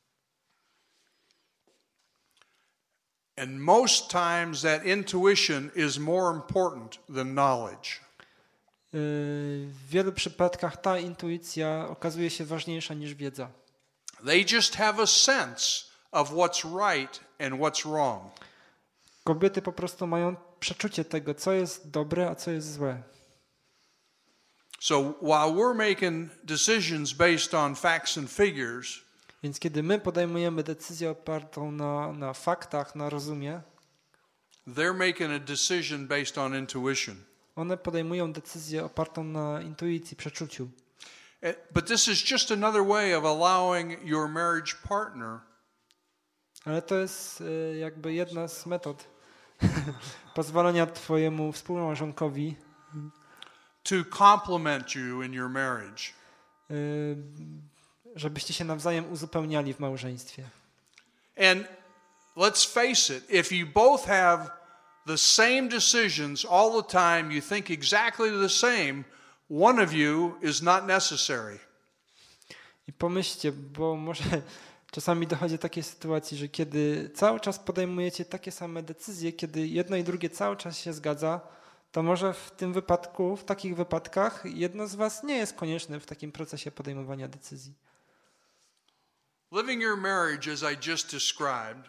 And most times that intuition is more important than knowledge. W wielu przypadkach ta intuicja okazuje się ważniejsza niż wiedza. They just have a sense of what's right and what's wrong. Kobiety po prostu mają przeczucie tego, co jest dobre, a co jest złe. So while we're making decisions based on facts and figures, Więc kiedy my podejmujemy decyzję opartą na faktach, na rozumie, they're making a decision based on intuition. one podejmują decyzję opartą na intuicji, przeczuciu. But this is just another way of allowing your marriage partner Ale to jest jakby jedna z metod pozwolenia twojemu współmałżonkowi to complement you in your marriage. Żebyście się nawzajem uzupełniali w małżeństwie. And let's face it, if you both have the same decisions all the time, you think exactly the same, one of you is not necessary. I pomyślcie, bo może czasami dochodzi do takiej sytuacji, że kiedy cały czas podejmujecie takie same decyzje, kiedy jedno i drugie cały czas się zgadza, to może w tym wypadku, w takich wypadkach jedno z was nie jest konieczne w takim procesie podejmowania decyzji. Living your marriage as I just described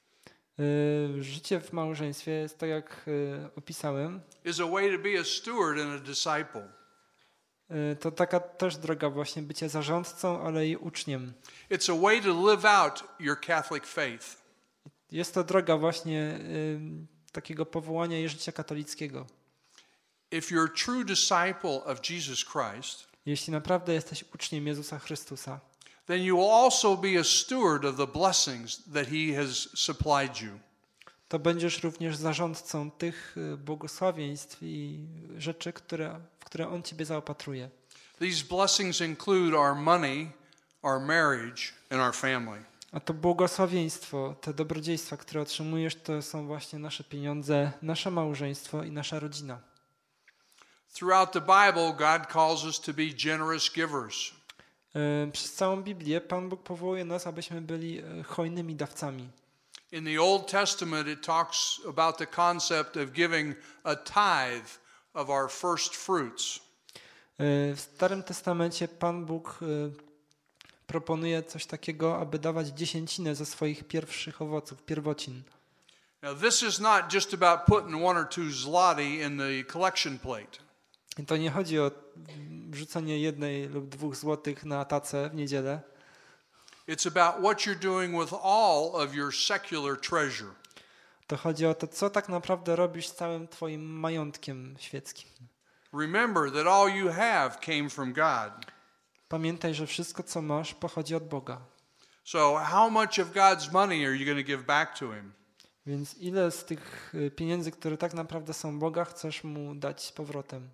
Życie w małżeństwie jest tak, jak opisałem. is a way to be a steward and a disciple. To taka też droga właśnie bycia zarządcą, ale i uczniem. It's a way to live out your Catholic faith. Jest to droga właśnie takiego powołania i życia katolickiego. If you're a true disciple of Jesus Christ, Jeśli naprawdę jesteś uczniem Jezusa Chrystusa, then you will also be a steward of the blessings that He has supplied you. to będziesz również zarządcą tych błogosławieństw i rzeczy, w które On ciebie zaopatruje. These blessings include our money, our marriage, and our family. A to błogosławieństwo, te dobrodziejstwa, które otrzymujesz, to są właśnie nasze pieniądze, nasze małżeństwo i nasza rodzina. Throughout the Bible, God calls us to be generous givers. Przez całą Biblię Pan Bóg powołuje nas, abyśmy byli hojnymi dawcami. In the Old Testament, it talks about the concept of giving a tithe of our first fruits. W Starym Testamencie Pan Bóg proponuje coś takiego, aby dawać dziesięcinę ze swoich pierwszych owoców, pierwocin. Now, this is not just about putting 1 or 2 zloty in the collection plate. I to nie chodzi o wrzucenie 1 lub 2 złotych na tacę w niedzielę. It's about what you're doing with all of your secular treasure. To chodzi o to, co tak naprawdę robisz z całym twoim majątkiem świeckim. Remember that all you have came from God. Pamiętaj, że wszystko, co masz, pochodzi od Boga. So how much of God's money are you going to give back to Him? Więc ile z tych pieniędzy, które tak naprawdę są Boga, chcesz Mu dać z powrotem?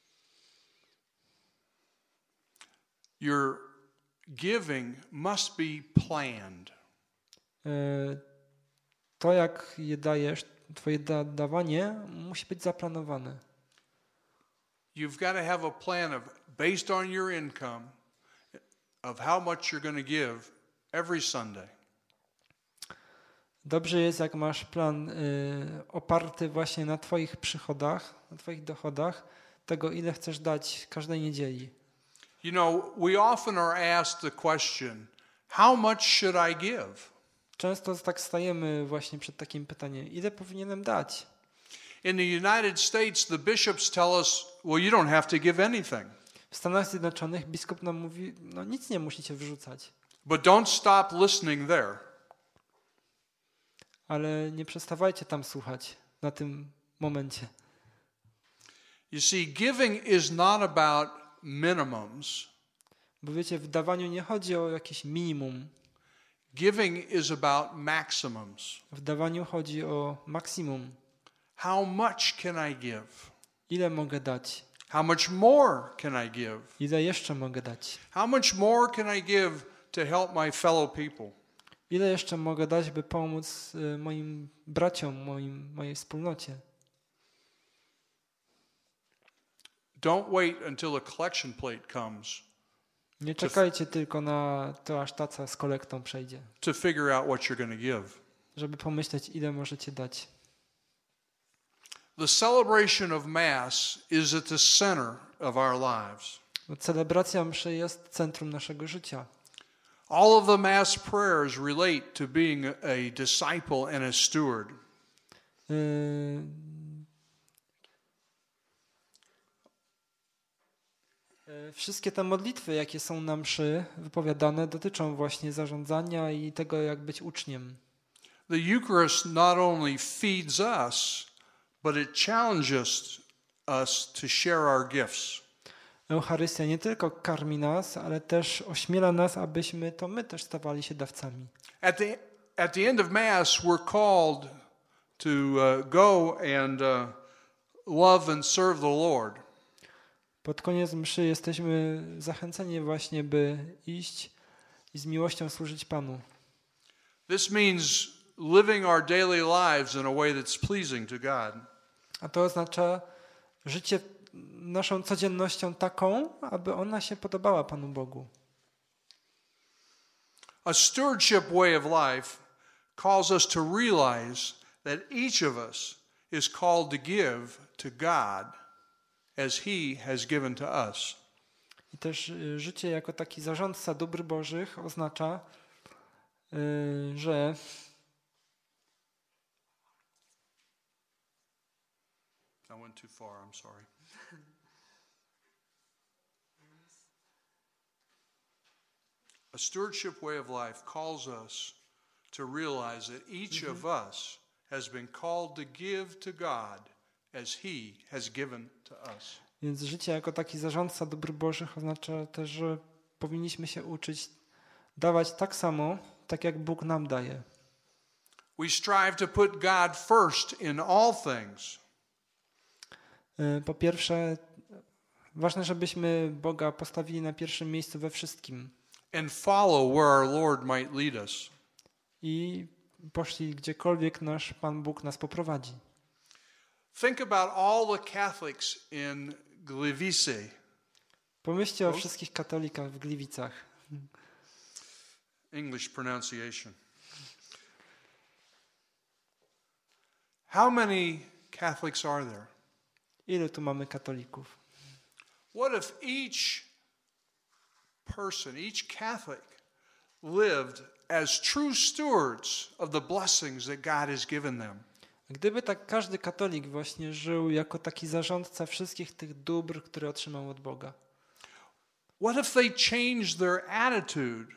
Your giving must be planned. To, jak je dajesz, twoje dawanie musi być zaplanowane. You've got to have a plan based on your income of how much you're going to give every Sunday. Dobrze jest, jak masz plan oparty właśnie na twoich przychodach, na twoich dochodach, tego, ile chcesz dać każdej niedzieli. You know, we often are asked the question, how much should I give? Często tak stajemy właśnie przed takim pytaniem, ile powinienem dać? In the United States, the bishops tell us, well, you don't have to give anything. W Stanach Zjednoczonych biskup nam mówi, no nic nie musicie wrzucać. But don't stop listening there. Ale nie przestawajcie tam słuchać na tym momencie. You see, giving is not about minimums. Bo wiecie, w dawaniu nie chodzi o jakieś minimum. Giving is about maximums. W dawaniu chodzi o maksimum. How much can I give? Ile mogę dać? How much more can I give? Ile jeszcze mogę dać? How much more can I give to help my fellow people? Ile jeszcze mogę dać, by pomóc moim braciom, mojej wspólnocie? Don't wait until a collection plate comes Nie czekajcie tylko na to, aż taca z kolektą przejdzie, to figure out what you're going to give. żeby pomyśleć, ile możecie dać. The celebration of Mass is at the center of our lives. Bo celebracja mszy jest centrum naszego życia. All of the Mass prayers relate to being a disciple and a steward. Wszystkie te modlitwy, jakie są na mszy wypowiadane, dotyczą właśnie zarządzania i tego, jak być uczniem. The Eucharist not only feeds us, but it challenges us to share our gifts. Eucharystia nie tylko karmi nas, ale też ośmiela nas, abyśmy to my też stawali się dawcami. At the end of Mass, we're called to go and love and serve the Lord. Pod koniec mszy jesteśmy zachęceni właśnie, by iść i z miłością służyć Panu. This means living our daily lives in a way that's pleasing to God. A to oznacza życie naszą codziennością taką, aby ona się podobała Panu Bogu. A stewardship way of life calls us to realize that each of us is called to give to God as He has given to us. I też życie jako taki zarządca dóbr Bożych oznacza, że I went too far, I'm sorry. A stewardship way of life calls us to realize that each of us has been called to give to God as He has given to us. Więc życie jako taki zarządca dóbr Bożych oznacza też, że powinniśmy się uczyć dawać tak samo, tak jak Bóg nam daje. We strive to put God first in all things. Po pierwsze, ważne, żebyśmy Boga postawili na pierwszym miejscu we wszystkim. And follow where our Lord might lead us. I poszli gdziekolwiek nasz Pan Bóg nas poprowadzi. Think about all the Catholics in Gliwice. Pomyślcie o wszystkich katolikach w Gliwicach. English pronunciation. How many Catholics are there? Ilu tu mamy katolików? What if each person, each Catholic, lived as true stewards of the blessings that God has given them? Gdyby tak każdy katolik właśnie żył jako taki zarządca wszystkich tych dóbr, które otrzymał od Boga. What if they changed their attitude?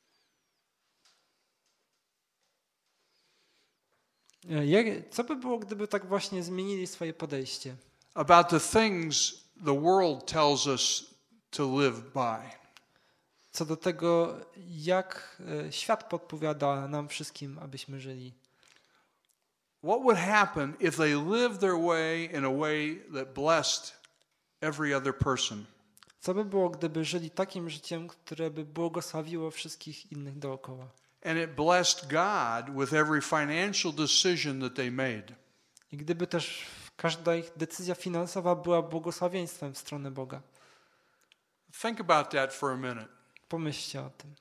Co by było, gdyby tak właśnie zmienili swoje podejście? About the things the world tells us to live by. Co do tego, jak świat podpowiada nam wszystkim, abyśmy żyli. What would happen if they lived their way in a way that blessed every other person? Co by było, gdyby żyli takim życiem, które by błogosławiło wszystkich innych dookoła? And it blessed God with every financial decision that they made. I gdyby też każda ich decyzja finansowa była błogosławieństwem w stronę Boga. Think about that for a minute. Pomyślcie o tym.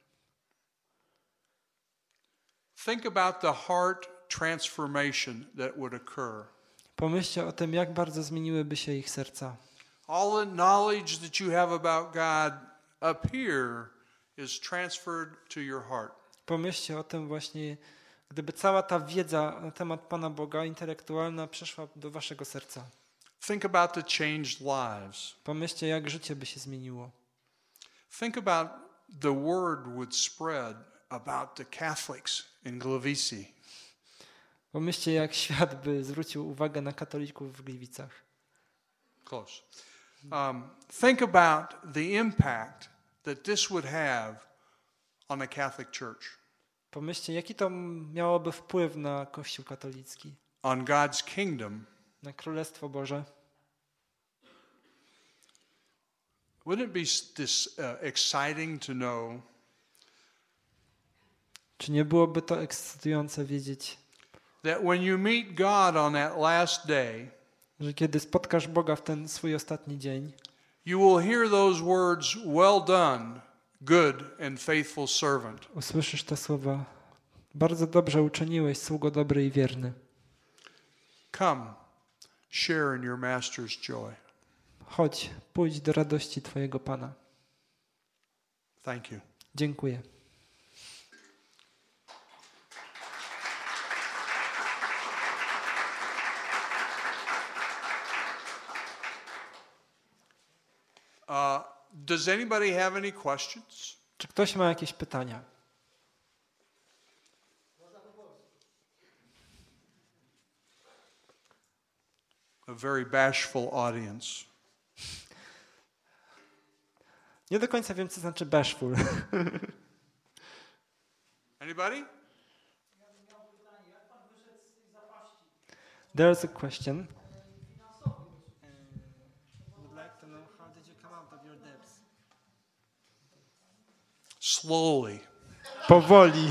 Think about the heart transformation that would occur. Pomyślcie o tym, jak bardzo zmieniłyby się ich serca. All the knowledge that you have about God up here is transferred to your heart. Pomyślcie o tym właśnie, gdyby cała ta wiedza na temat Pana Boga intelektualna przeszła do waszego serca. Think about the changed lives. Pomyślcie, jak życie by się zmieniło. Think about the word would spread about the Catholics in Gliwice. Pomyślcie, jak świat by zwrócił uwagę na katolików w Gliwicach. Close. Think about the impact that this would have on the Catholic Church. Pomyślcie, jaki to miałoby wpływ na Kościół katolicki, on God's kingdom. na Królestwo Boże. Wouldn't it be exciting to know Czy nie byłoby to ekscytujące wiedzieć, that when you meet God on that last day, że kiedy spotkasz Boga w ten swój ostatni dzień, you will hear those words, well done, good and faithful servant. usłyszysz te słowa: bardzo dobrze uczyniłeś, sługo dobry i wierny. Come, share in your master's joy. Chodź, pójdź do radości Twojego Pana. Thank you. Dziękuję. Does anybody have any questions? Czy ktoś ma jakieś pytania? A very bashful audience. Nie do końca wiem, co znaczy bashful. Anybody? There's a question. Would like to know how did you come out of your debts? Slowly. Powoli.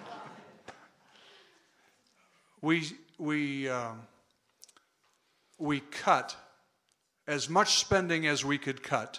We cut as much spending as we could cut.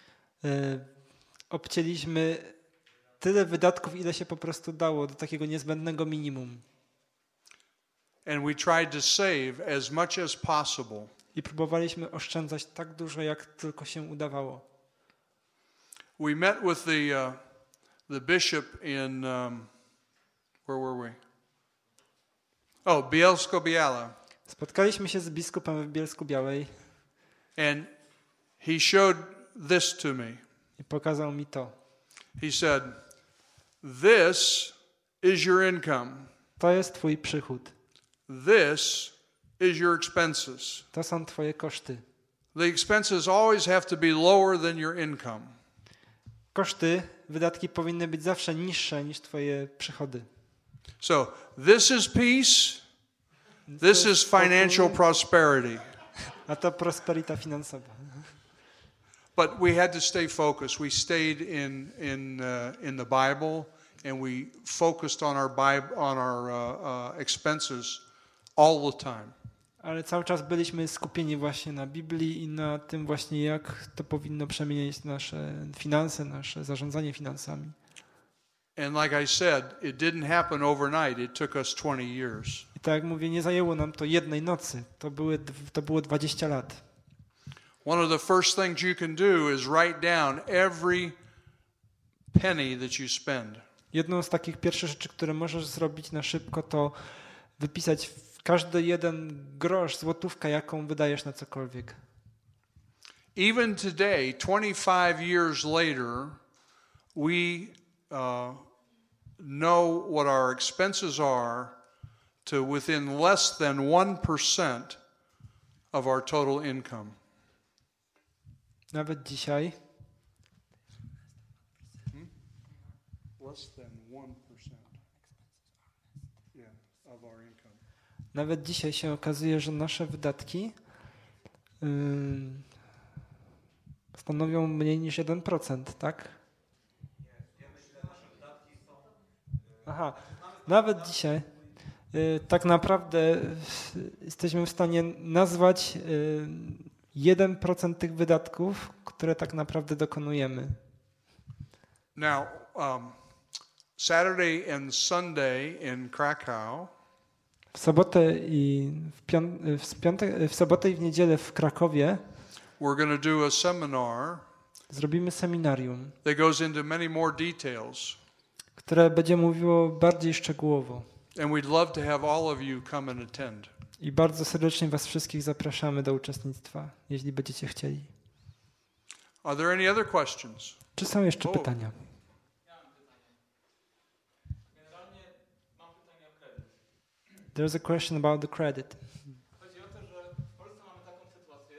Obcięliśmy tyle wydatków, ile się po prostu dało, do takiego niezbędnego minimum. And we tried to save as much as possible. I próbowaliśmy oszczędzać tak dużo, jak tylko się udawało. We met with the bishop in where were we? Oh, Bielsko-Biała. Spotkaliśmy się z biskupem w Bielsku-Białej And he showed this to me. i pokazał mi to. He said, "This is your income. To jest twój przychód. This is your expenses. To są twoje koszty. The expenses always have to be lower than your income." Koszty, wydatki powinny być zawsze niższe niż twoje przychody. So, this is peace. This is financial prosperity. A to prosperita finansowa. But we had to stay focused. We stayed in the Bible, and we focused on our expenses all the time. Ale cały czas byliśmy skupieni właśnie na Biblii i na tym właśnie, jak to powinno przemieniać nasze finanse, nasze zarządzanie finansami. And like I said, it didn't happen overnight. It took us 20 years. I tak jak mówię, nie zajęło nam to jednej nocy. To było 20 lat. One of the first things you can do is write down every penny that you spend. Jedną z takich pierwszych rzeczy, które możesz zrobić na szybko, to wypisać każdy jeden grosz, złotówka, jaką wydajesz na cokolwiek. Even today, 25 years later, we know what our expenses are to within less than 1% of our total income. Nawet dzisiaj Less than 1%. Yeah, of our income. Nawet dzisiaj się okazuje, że nasze wydatki stanowią mniej niż 1%, tak? Aha, nawet dzisiaj tak naprawdę jesteśmy w stanie nazwać 1% tych wydatków, które tak naprawdę dokonujemy. Now, Saturday and Sunday in Krakow, W sobotę i w sobotę i w niedzielę w Krakowie we're going to do a seminar zrobimy seminarium, that goes into many more details. które będzie mówiło bardziej szczegółowo. And we'd love to have all of you come and attend. I bardzo serdecznie was wszystkich zapraszamy do uczestnictwa, jeśli będziecie chcieli. Are there any other questions? Czy są jeszcze pytania? There's a question about the credit. Chodzi o to, że w Polsce mamy taką sytuację,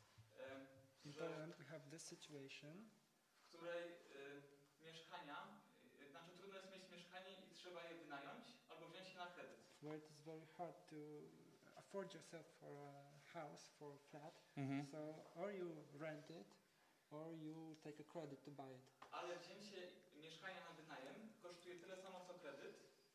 We have this situation. w której mieszkania, znaczy trudno jest mieć mieszkanie i trzeba je wynająć albo wziąć je na kredyt. Where it is very hard to afford yourself for a house, for a flat. So or you rent it or you take a credit to buy it. Ale wzięcie mieszkania na wynajem kosztuje tyle samo co kredyt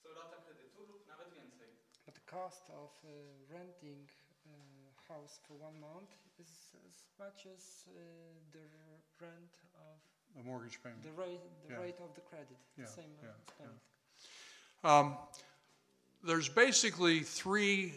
co rata kredytu lub nawet więcej. But the cost of renting a house for 1 month is as much as the rent of A mortgage payment. the Yeah. rate of the credit. Yeah, Same yeah, spending. There's basically three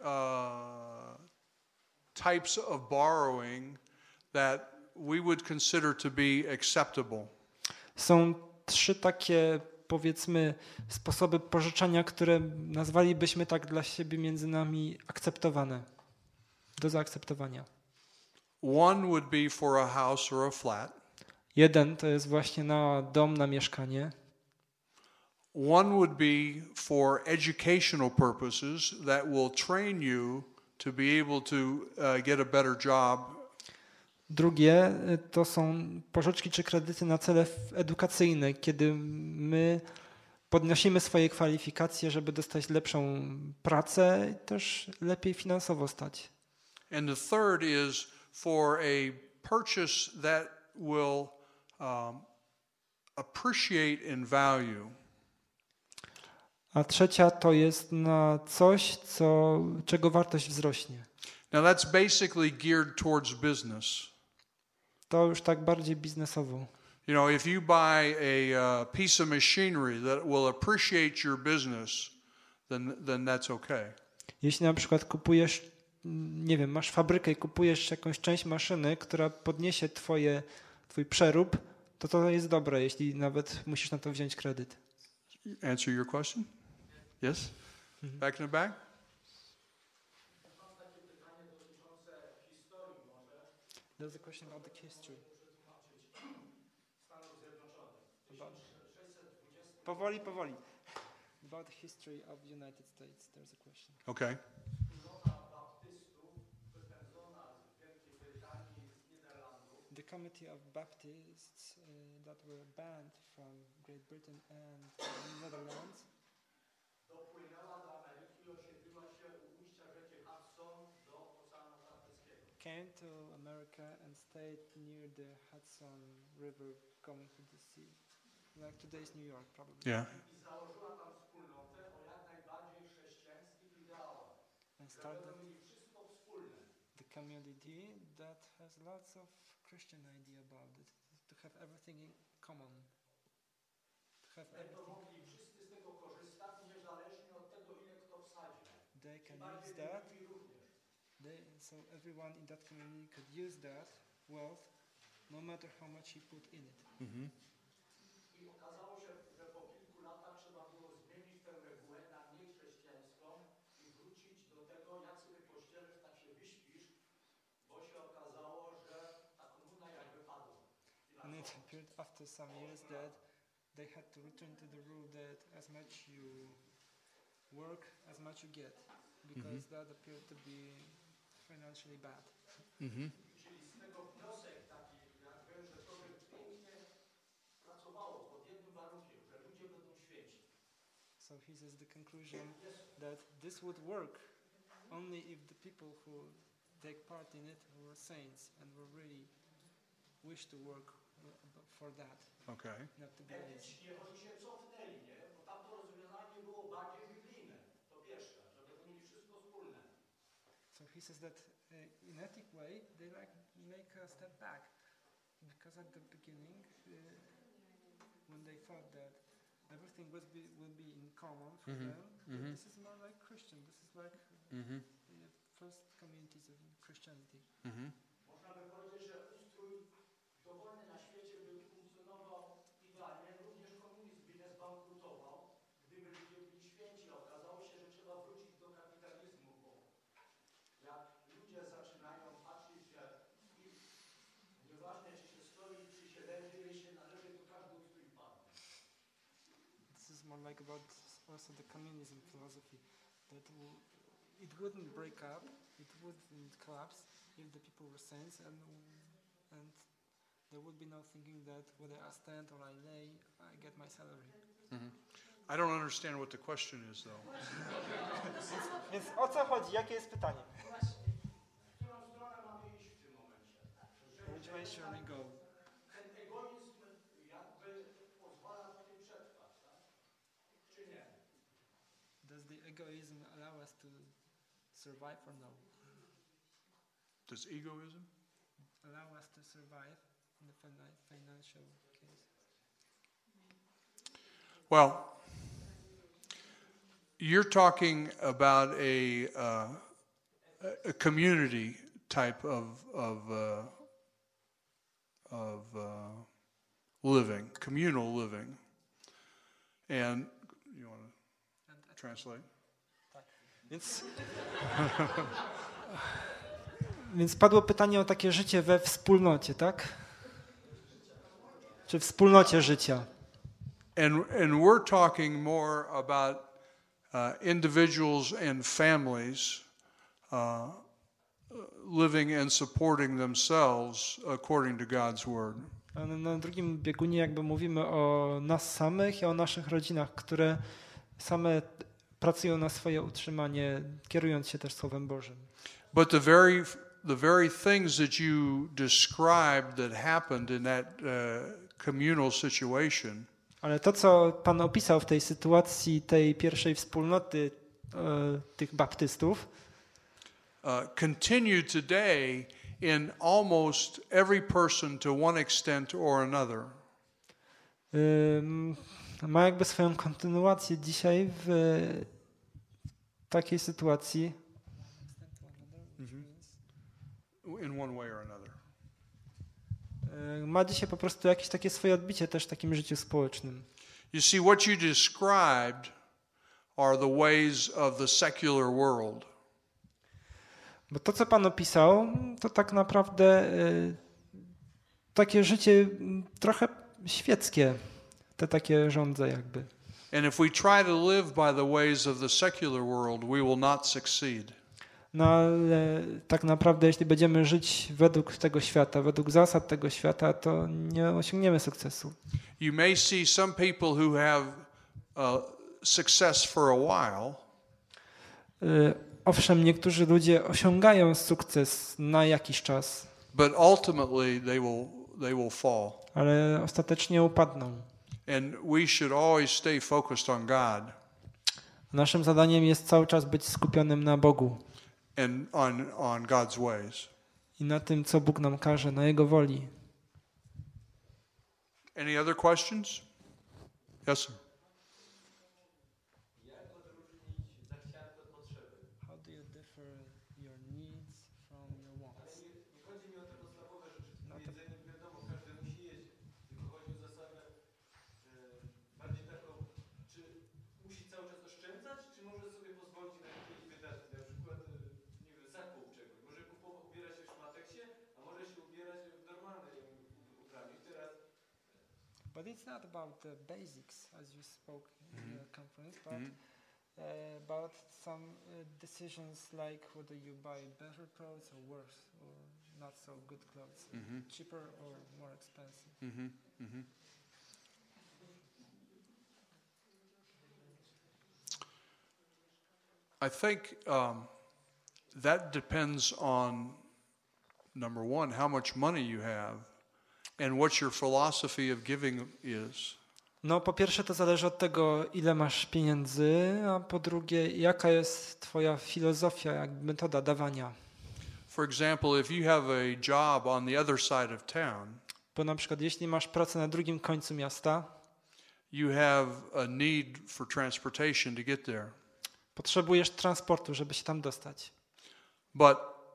types of borrowing that we would consider to be acceptable. Są 3 takie, powiedzmy, sposoby pożyczania, które nazwalibyśmy tak dla siebie między nami akceptowane, do zaakceptowania. One would be for a house or a flat. Jeden to jest właśnie na dom, na mieszkanie. One would be for educational purposes that will train you to be able to get a better job. Drugie to są pożyczki czy kredyty na cele edukacyjne, kiedy my podnosimy swoje kwalifikacje, żeby dostać lepszą pracę i też lepiej finansowo stać. And the third is for a purchase that will appreciate in value. A trzecia to jest na coś, czego wartość wzrośnie. Now that's basically geared towards business. To już tak bardziej biznesowo. You know, if you buy a piece of machinery that will appreciate your business, then that's okay. Jeśli na przykład kupujesz, nie wiem, masz fabrykę i kupujesz jakąś część maszyny, która podniesie twój przerób, to jest dobre, jeśli nawet musisz na to wziąć kredyt. Answer your question? Yes? Back in the back? There's a question about the history. Powoli. About the history of the United States, there's a question. Okay. The Committee of Baptists that were banned from Great Britain and the Netherlands came to America and stayed near the Hudson River going to the sea. Like today's New York, probably. Yeah. And started the community that has lots of Christian idea about it, to have everything in common. To have everything. They can use that. So everyone in that community could use that wealth, no matter how much he put in it. Mm-hmm. And it appeared after some years that they had to return to the rule that as much you work, as much you get, because that appeared to be financially bad. Mm-hmm. So he says the conclusion that this would work only if the people who take part in it were saints and were really wish to work for that, Okay. not to be lazy. So he says that in ethic way they make a step back, because at the beginning when they thought that everything will be in common for them, this is more like Christian. This is like the first communities of Christianity. Można by powiedzieć, że ustrój dowolny na świecie by funkcjonował idealnie, również komunizm by nie zbankrutował, gdyby ludzie byli święci. Okazało się, że trzeba wrócić do kapitalizmu, bo jak ludzie zaczynają patrzeć, że nieważne czy się stoi, czy się leży, jeśli należy, to każdy ustrój padnie. This is more like about also the communism philosophy, that it wouldn't break up, it wouldn't collapse if the people were saints, and there would be no thinking that whether I stand or I lay, I get my salary. I don't understand what the question is, though. Więc o co chodzi? Jakie jest pytanie? W którą stronę mamy iść w tym momencie? Which way shall we go? Ten egoizm jakby pozwala w tym przetrwać, tak? Czy nie? the egoism allow us to survive or no? Does egoism? Allow us to survive in the financial case. Well, you're talking about a community type of living, communal living. And you want to translate? Więc padło pytanie o takie życie we wspólnocie, tak? Czy wspólnocie życia. And we're talking more about individuals and families living and supporting themselves according to God's word. A na drugim biegunie jakby mówimy o nas samych i o naszych rodzinach, które same pracują na swoje utrzymanie, kierując się też Słowem Bożym. But the very things that you described that happened in that communal situation, ale to, co Pan opisał w tej sytuacji tej pierwszej wspólnoty tych baptystów, continue today in almost every person to one extent or another. Ma jakby swoją kontynuację dzisiaj w takiej sytuacji. In one way or another. Ma dzisiaj po prostu jakieś takie swoje odbicie też w takim życiu społecznym. You see, what you described are the ways of the secular world. Bo to, co Pan opisał, to tak naprawdę takie życie trochę świeckie, te takie żądze jakby. And if we try to live by the ways of the secular world, we will not succeed. No ale tak naprawdę, jeśli będziemy żyć według tego świata, według zasad tego świata, to nie osiągniemy sukcesu. You may see some people who have success for a while. Owszem, niektórzy ludzie osiągają sukces na jakiś czas, But ultimately they will fall. ale ostatecznie upadną. And we should always stay focused on God Naszym zadaniem jest cały czas być skupionym na Bogu and on God's ways. i na tym, co Bóg nam każe, na Jego woli. Any other questions? Yes, sir. How do you differ your needs from your wants? Nie chodzi mi o te podstawowe rzeczy. Jedzenie wiadomo, każdy musi jeść. Tylko chodzi o zasadę bardziej taką, czy musi cały czas oszczędzać, czy może sobie pozwolić na jakieś wydatki. Na przykład, nie wiem, zakup czegoś. Może ubierać się w szmateksie, a może się ubierać w normalnej uprawie. I teraz But it's not about the basics, as you spoke in the conference, but about some decisions like whether you buy better clothes or worse, or not so good clothes, cheaper or more expensive. I think that depends on, number one, how much money you have and what your philosophy of giving is. No, po pierwsze to zależy od tego, ile masz pieniędzy, a po drugie, jaka jest twoja filozofia, jakby metoda dawania. For example, if you have a job on the other side of town, Bo na przykład jeśli masz pracę na drugim końcu miasta, you have a need for transportation to get there. potrzebujesz transportu, żeby się tam dostać. But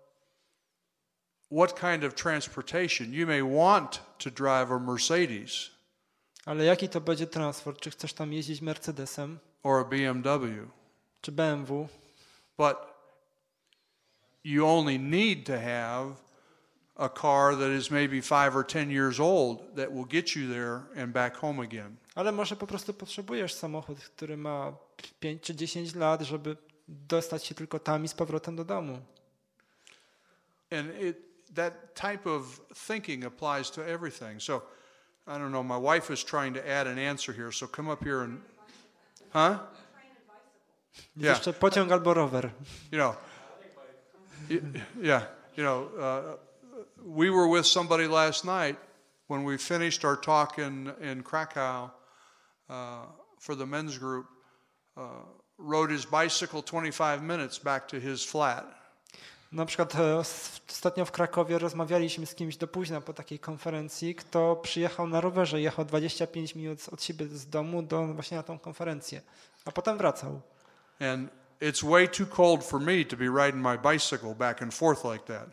what kind of transportation? You may want to drive a Mercedes Ale jaki to będzie transport? Czy chcesz tam jeździć Mercedesem, or a BMW, czy BMW? but you only need to have a car that is maybe 5 or 10 years old that will get you there and back home again. Ale może po prostu potrzebujesz samochód, który ma 5 czy 10 lat, żeby dostać się tylko tam i z powrotem do domu. And that type of thinking applies to everything. So, I don't know, my wife is trying to add an answer here, so come up here and, Jest Yeah. jeszcze pociąg albo rower. you know, yeah, you know, we were with somebody last night when we finished our talk in Krakow for the men's group. rode his bicycle 25 minutes back to his flat. Na przykład ostatnio w Krakowie rozmawialiśmy z kimś do późna po takiej konferencji, kto przyjechał na rowerze, jechał 25 minut od siebie z domu właśnie na tą konferencję, a potem wracał. And it's way too cold for me to be riding my bicycle back and forth like that.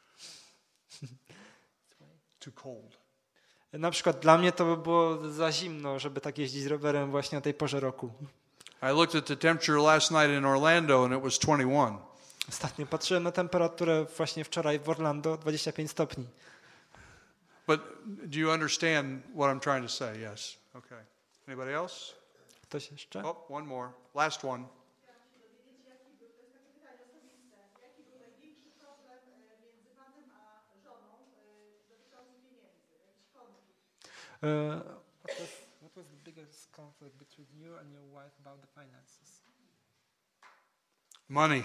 Too cold. Na przykład dla mnie to by było za zimno, żeby tak jeździć rowerem właśnie o tej porze roku. I looked at the temperature last night in Orlando and it was 21. Ostatnio patrzyłem na temperaturę właśnie wczoraj w Orlando, 25 stopni. But do you understand what I'm trying to say? Yes. Okay. Anybody else? Ktoś jeszcze? Oh, one more. Last one. What was the biggest conflict between you and your wife about the finances? Money.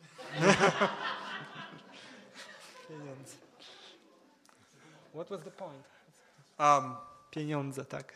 Pieniądze. What was the point? Pieniądze, tak.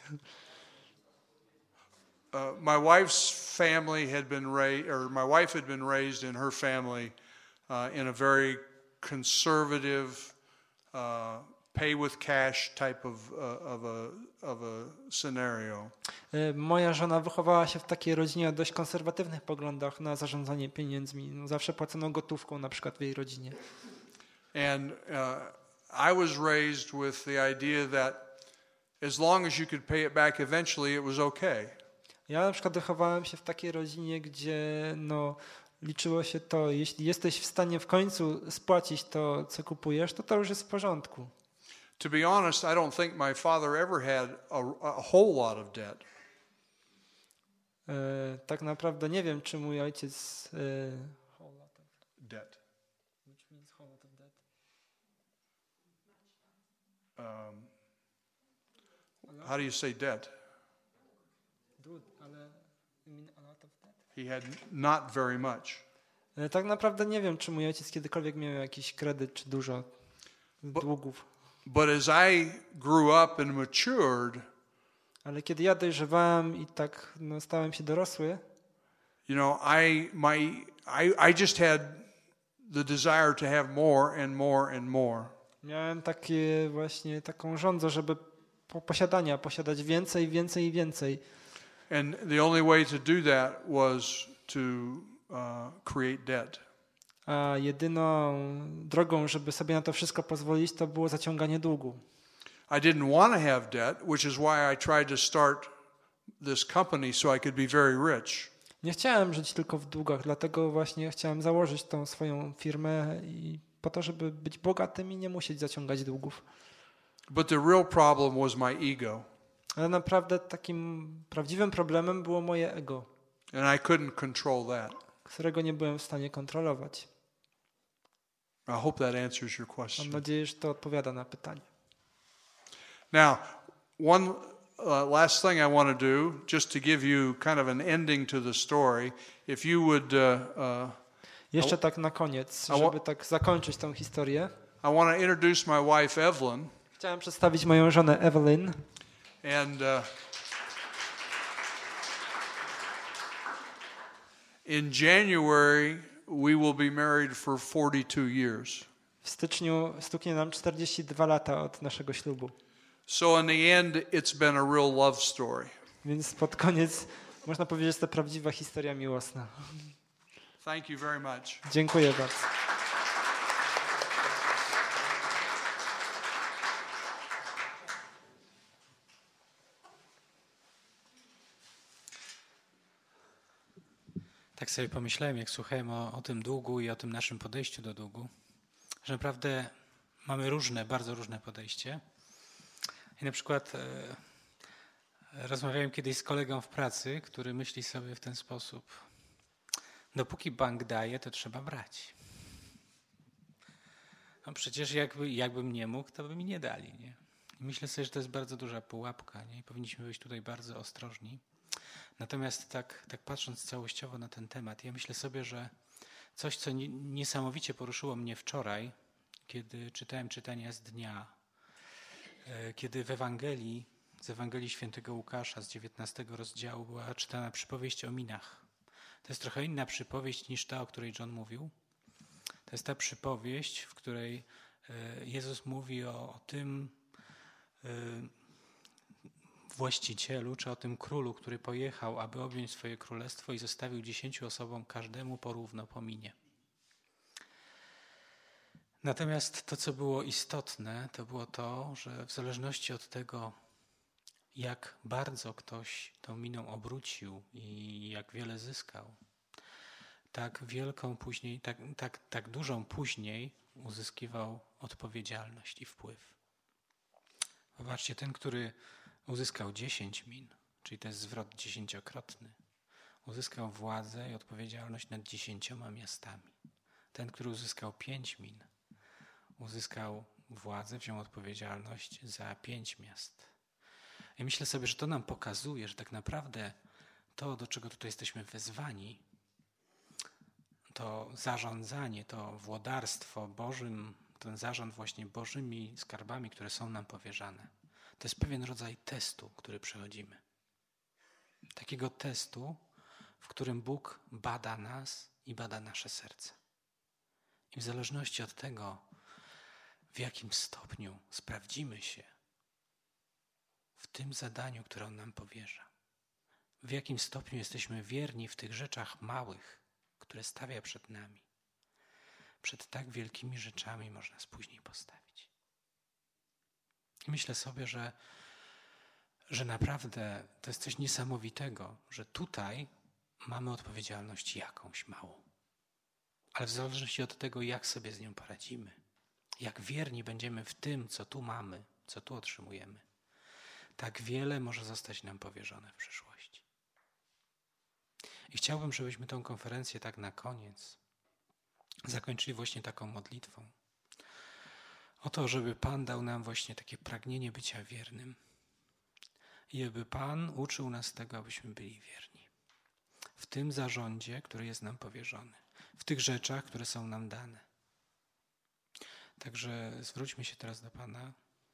My wife's family had been raised, or my wife had been raised in her family in a very conservative, pay with cash type of a scenario. Moja żona wychowała się w takiej rodzinie o dość konserwatywnych poglądach na zarządzanie pieniędzmi. No, zawsze płacono gotówką na przykład w jej rodzinie. And I was raised with the idea that as long as you could pay it back eventually, it was okay. Ja na przykład wychowałem się w takiej rodzinie, gdzie liczyło się to, jeśli jesteś w stanie w końcu spłacić to, co kupujesz, to już jest w porządku. To be honest, I don't think my father ever had a whole lot of debt. Tak naprawdę nie wiem, czy mój ojciec whole lot of Debt. which means whole lot of debt. How do you say debt? Dude, ale you mean a lot of debt? He had not very much. Tak naprawdę nie wiem, czy mój ojciec kiedykolwiek miał jakiś kredyt, czy dużo długów. But as I grew up and matured, Ale kiedy ja dojrzewałem i tak stałem się dorosły, you know, I just had the desire to have more and more and more. miałem taką żądzę, żeby posiadać więcej, więcej i więcej. And the only way to do that was to create debt. A jedyną drogą, żeby sobie na to wszystko pozwolić, to było zaciąganie długu. I didn't want to have debt, which is why I tried to start this company so I could be very rich. Nie chciałem żyć tylko w długach, dlatego właśnie chciałem założyć tą swoją firmę i po to, żeby być bogatym i nie musieć zaciągać długów. But the real problem was my ego. Ale naprawdę takim prawdziwym problemem było moje ego, And I couldn't control that. którego nie byłem w stanie kontrolować. I hope that answers your Mam question. nadzieję, że to odpowiada na pytanie. Now, one last thing I want to do, just to give you kind of an ending to the story, if you would... Jeszcze tak na koniec, żeby tak zakończyć tą historię. I want to introduce my wife, Evelyn. Chciałem przedstawić moją żonę Evelyn. And in January, we will be married for 42 years. W styczniu stuknie nam 42 lata od naszego ślubu. So in the end, it's been a real love story. Więc pod koniec można powiedzieć, że jest to prawdziwa historia miłosna. Thank you very much. Dziękuję bardzo. Tak sobie pomyślałem, jak słuchałem o tym długu i o tym naszym podejściu do długu, że naprawdę mamy bardzo różne podejście. I na przykład rozmawiałem kiedyś z kolegą w pracy, który myśli sobie w ten sposób: dopóki bank daje, to trzeba brać. No przecież jakbym nie mógł, to by mi nie dali. Nie? I myślę sobie, że to jest bardzo duża pułapka, nie? I powinniśmy być tutaj bardzo ostrożni. Natomiast tak patrząc całościowo na ten temat, ja myślę sobie, że coś, co niesamowicie poruszyło mnie wczoraj, kiedy czytałem czytania z dnia, kiedy z Ewangelii Świętego Łukasza z 19 rozdziału była czytana przypowieść o minach. To jest trochę inna przypowieść niż ta, o której John mówił. To jest ta przypowieść, w której Jezus mówi o tym właścicielu, czy o tym królu, który pojechał, aby objąć swoje królestwo i zostawił 10 osobom, każdemu porówno po minie. Natomiast to, co było istotne, to było to, że w zależności od tego, jak bardzo ktoś tą miną obrócił i jak wiele zyskał, tak wielką później, tak dużą później uzyskiwał odpowiedzialność i wpływ. Popatrzcie, ten, który uzyskał 10 min, czyli to jest zwrot 10-krotny, uzyskał władzę i odpowiedzialność nad 10 miastami. Ten, który uzyskał 5 min, uzyskał władzę, wziął odpowiedzialność za 5 miast. I myślę sobie, że to nam pokazuje, że tak naprawdę to, do czego tutaj jesteśmy wezwani, to zarządzanie, to włodarstwo Bożym, ten zarząd właśnie Bożymi skarbami, które są nam powierzane, to jest pewien rodzaj testu, który przechodzimy. Takiego testu, w którym Bóg bada nas i bada nasze serce. I w zależności od tego, w jakim stopniu sprawdzimy się w tym zadaniu, które On nam powierza, w jakim stopniu jesteśmy wierni w tych rzeczach małych, które stawia przed nami, przed tak wielkimi rzeczami można nas później postawić. I myślę sobie, że naprawdę to jest coś niesamowitego, że tutaj mamy odpowiedzialność jakąś małą. Ale w zależności od tego, jak sobie z nią poradzimy, jak wierni będziemy w tym, co tu mamy, co tu otrzymujemy, tak wiele może zostać nam powierzone w przyszłości. I chciałbym, żebyśmy tę konferencję tak na koniec zakończyli właśnie taką modlitwą. O to, żeby Pan dał nam właśnie takie pragnienie bycia wiernym i aby Pan uczył nas tego, abyśmy byli wierni w tym zarządzie, który jest nam powierzony, w tych rzeczach, które są nam dane. Także zwróćmy się teraz do Pana.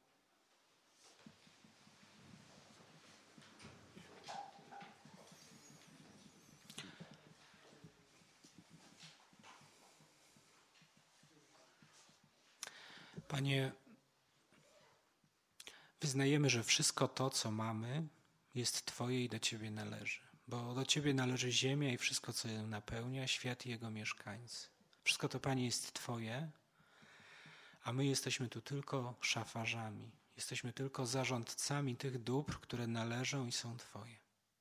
Panie, wyznajemy, że wszystko to, co mamy, jest Twoje i do Ciebie należy. Bo do Ciebie należy ziemia i wszystko, co ją napełnia, świat i jego mieszkańcy. Wszystko to, Panie, jest Twoje, a my jesteśmy tu tylko szafarzami. Jesteśmy tylko zarządcami tych dóbr, które należą i są Twoje.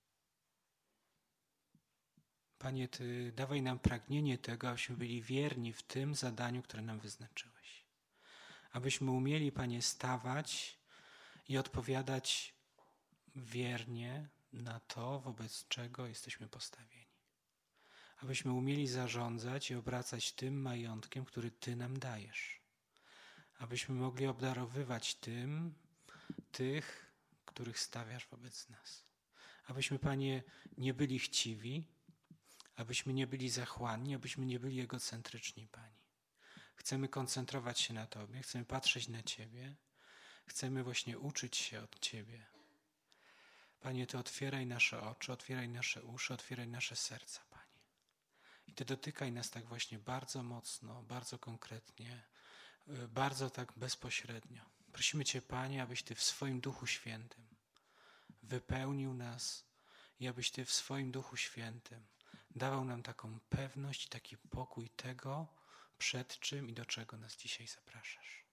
Panie, Ty dawaj nam pragnienie tego, abyśmy byli wierni w tym zadaniu, które nam wyznaczyłeś. Abyśmy umieli, Panie, stawać i odpowiadać wiernie na to, wobec czego jesteśmy postawieni. Abyśmy umieli zarządzać i obracać tym majątkiem, który Ty nam dajesz. Abyśmy mogli obdarowywać tych, których stawiasz wobec nas. Abyśmy, Panie, nie byli chciwi, abyśmy nie byli zachłanni, abyśmy nie byli egocentryczni, Panie. Chcemy koncentrować się na Tobie, chcemy patrzeć na Ciebie, chcemy właśnie uczyć się od Ciebie. Panie, Ty otwieraj nasze oczy, otwieraj nasze uszy, otwieraj nasze serca, Panie. I Ty dotykaj nas tak właśnie bardzo mocno, bardzo konkretnie, bardzo tak bezpośrednio. Prosimy Cię, Panie, abyś Ty w swoim Duchu Świętym wypełnił nas i abyś Ty w swoim Duchu Świętym dawał nam taką pewność i taki pokój tego, przed czym i do czego nas dzisiaj zapraszasz.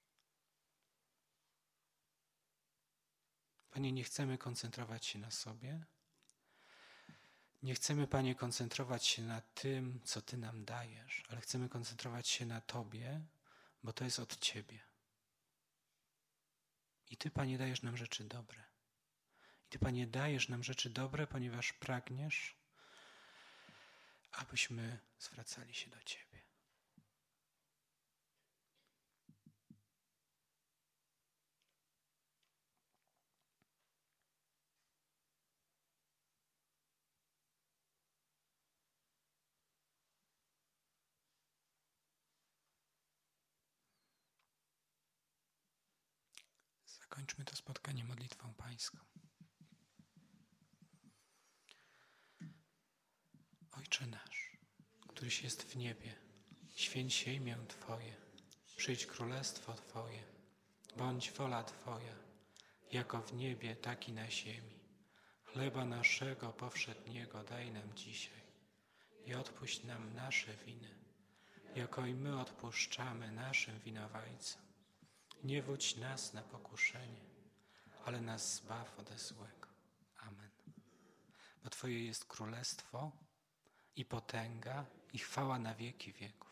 Panie, nie chcemy koncentrować się na sobie. Nie chcemy, Panie, koncentrować się na tym, co Ty nam dajesz, ale chcemy koncentrować się na Tobie, bo to jest od Ciebie. I Ty, Panie, dajesz nam rzeczy dobre. I Ty, Panie, dajesz nam rzeczy dobre, ponieważ pragniesz, abyśmy zwracali się do Ciebie. Zakończmy to spotkanie modlitwą pańską. Ojcze Ojcze nasz, któryś jest w niebie, święć się imię Twoje, przyjdź królestwo Twoje, bądź wola Twoja, jako w niebie, tak i na ziemi. Chleba naszego powszedniego daj nam dzisiaj i odpuść nam nasze winy, jako i my odpuszczamy naszym winowajcom. Nie wódź nas na pokuszenie, ale nas zbaw ode złego. Amen. Bo Twoje jest królestwo i potęga i chwała na wieki wieków.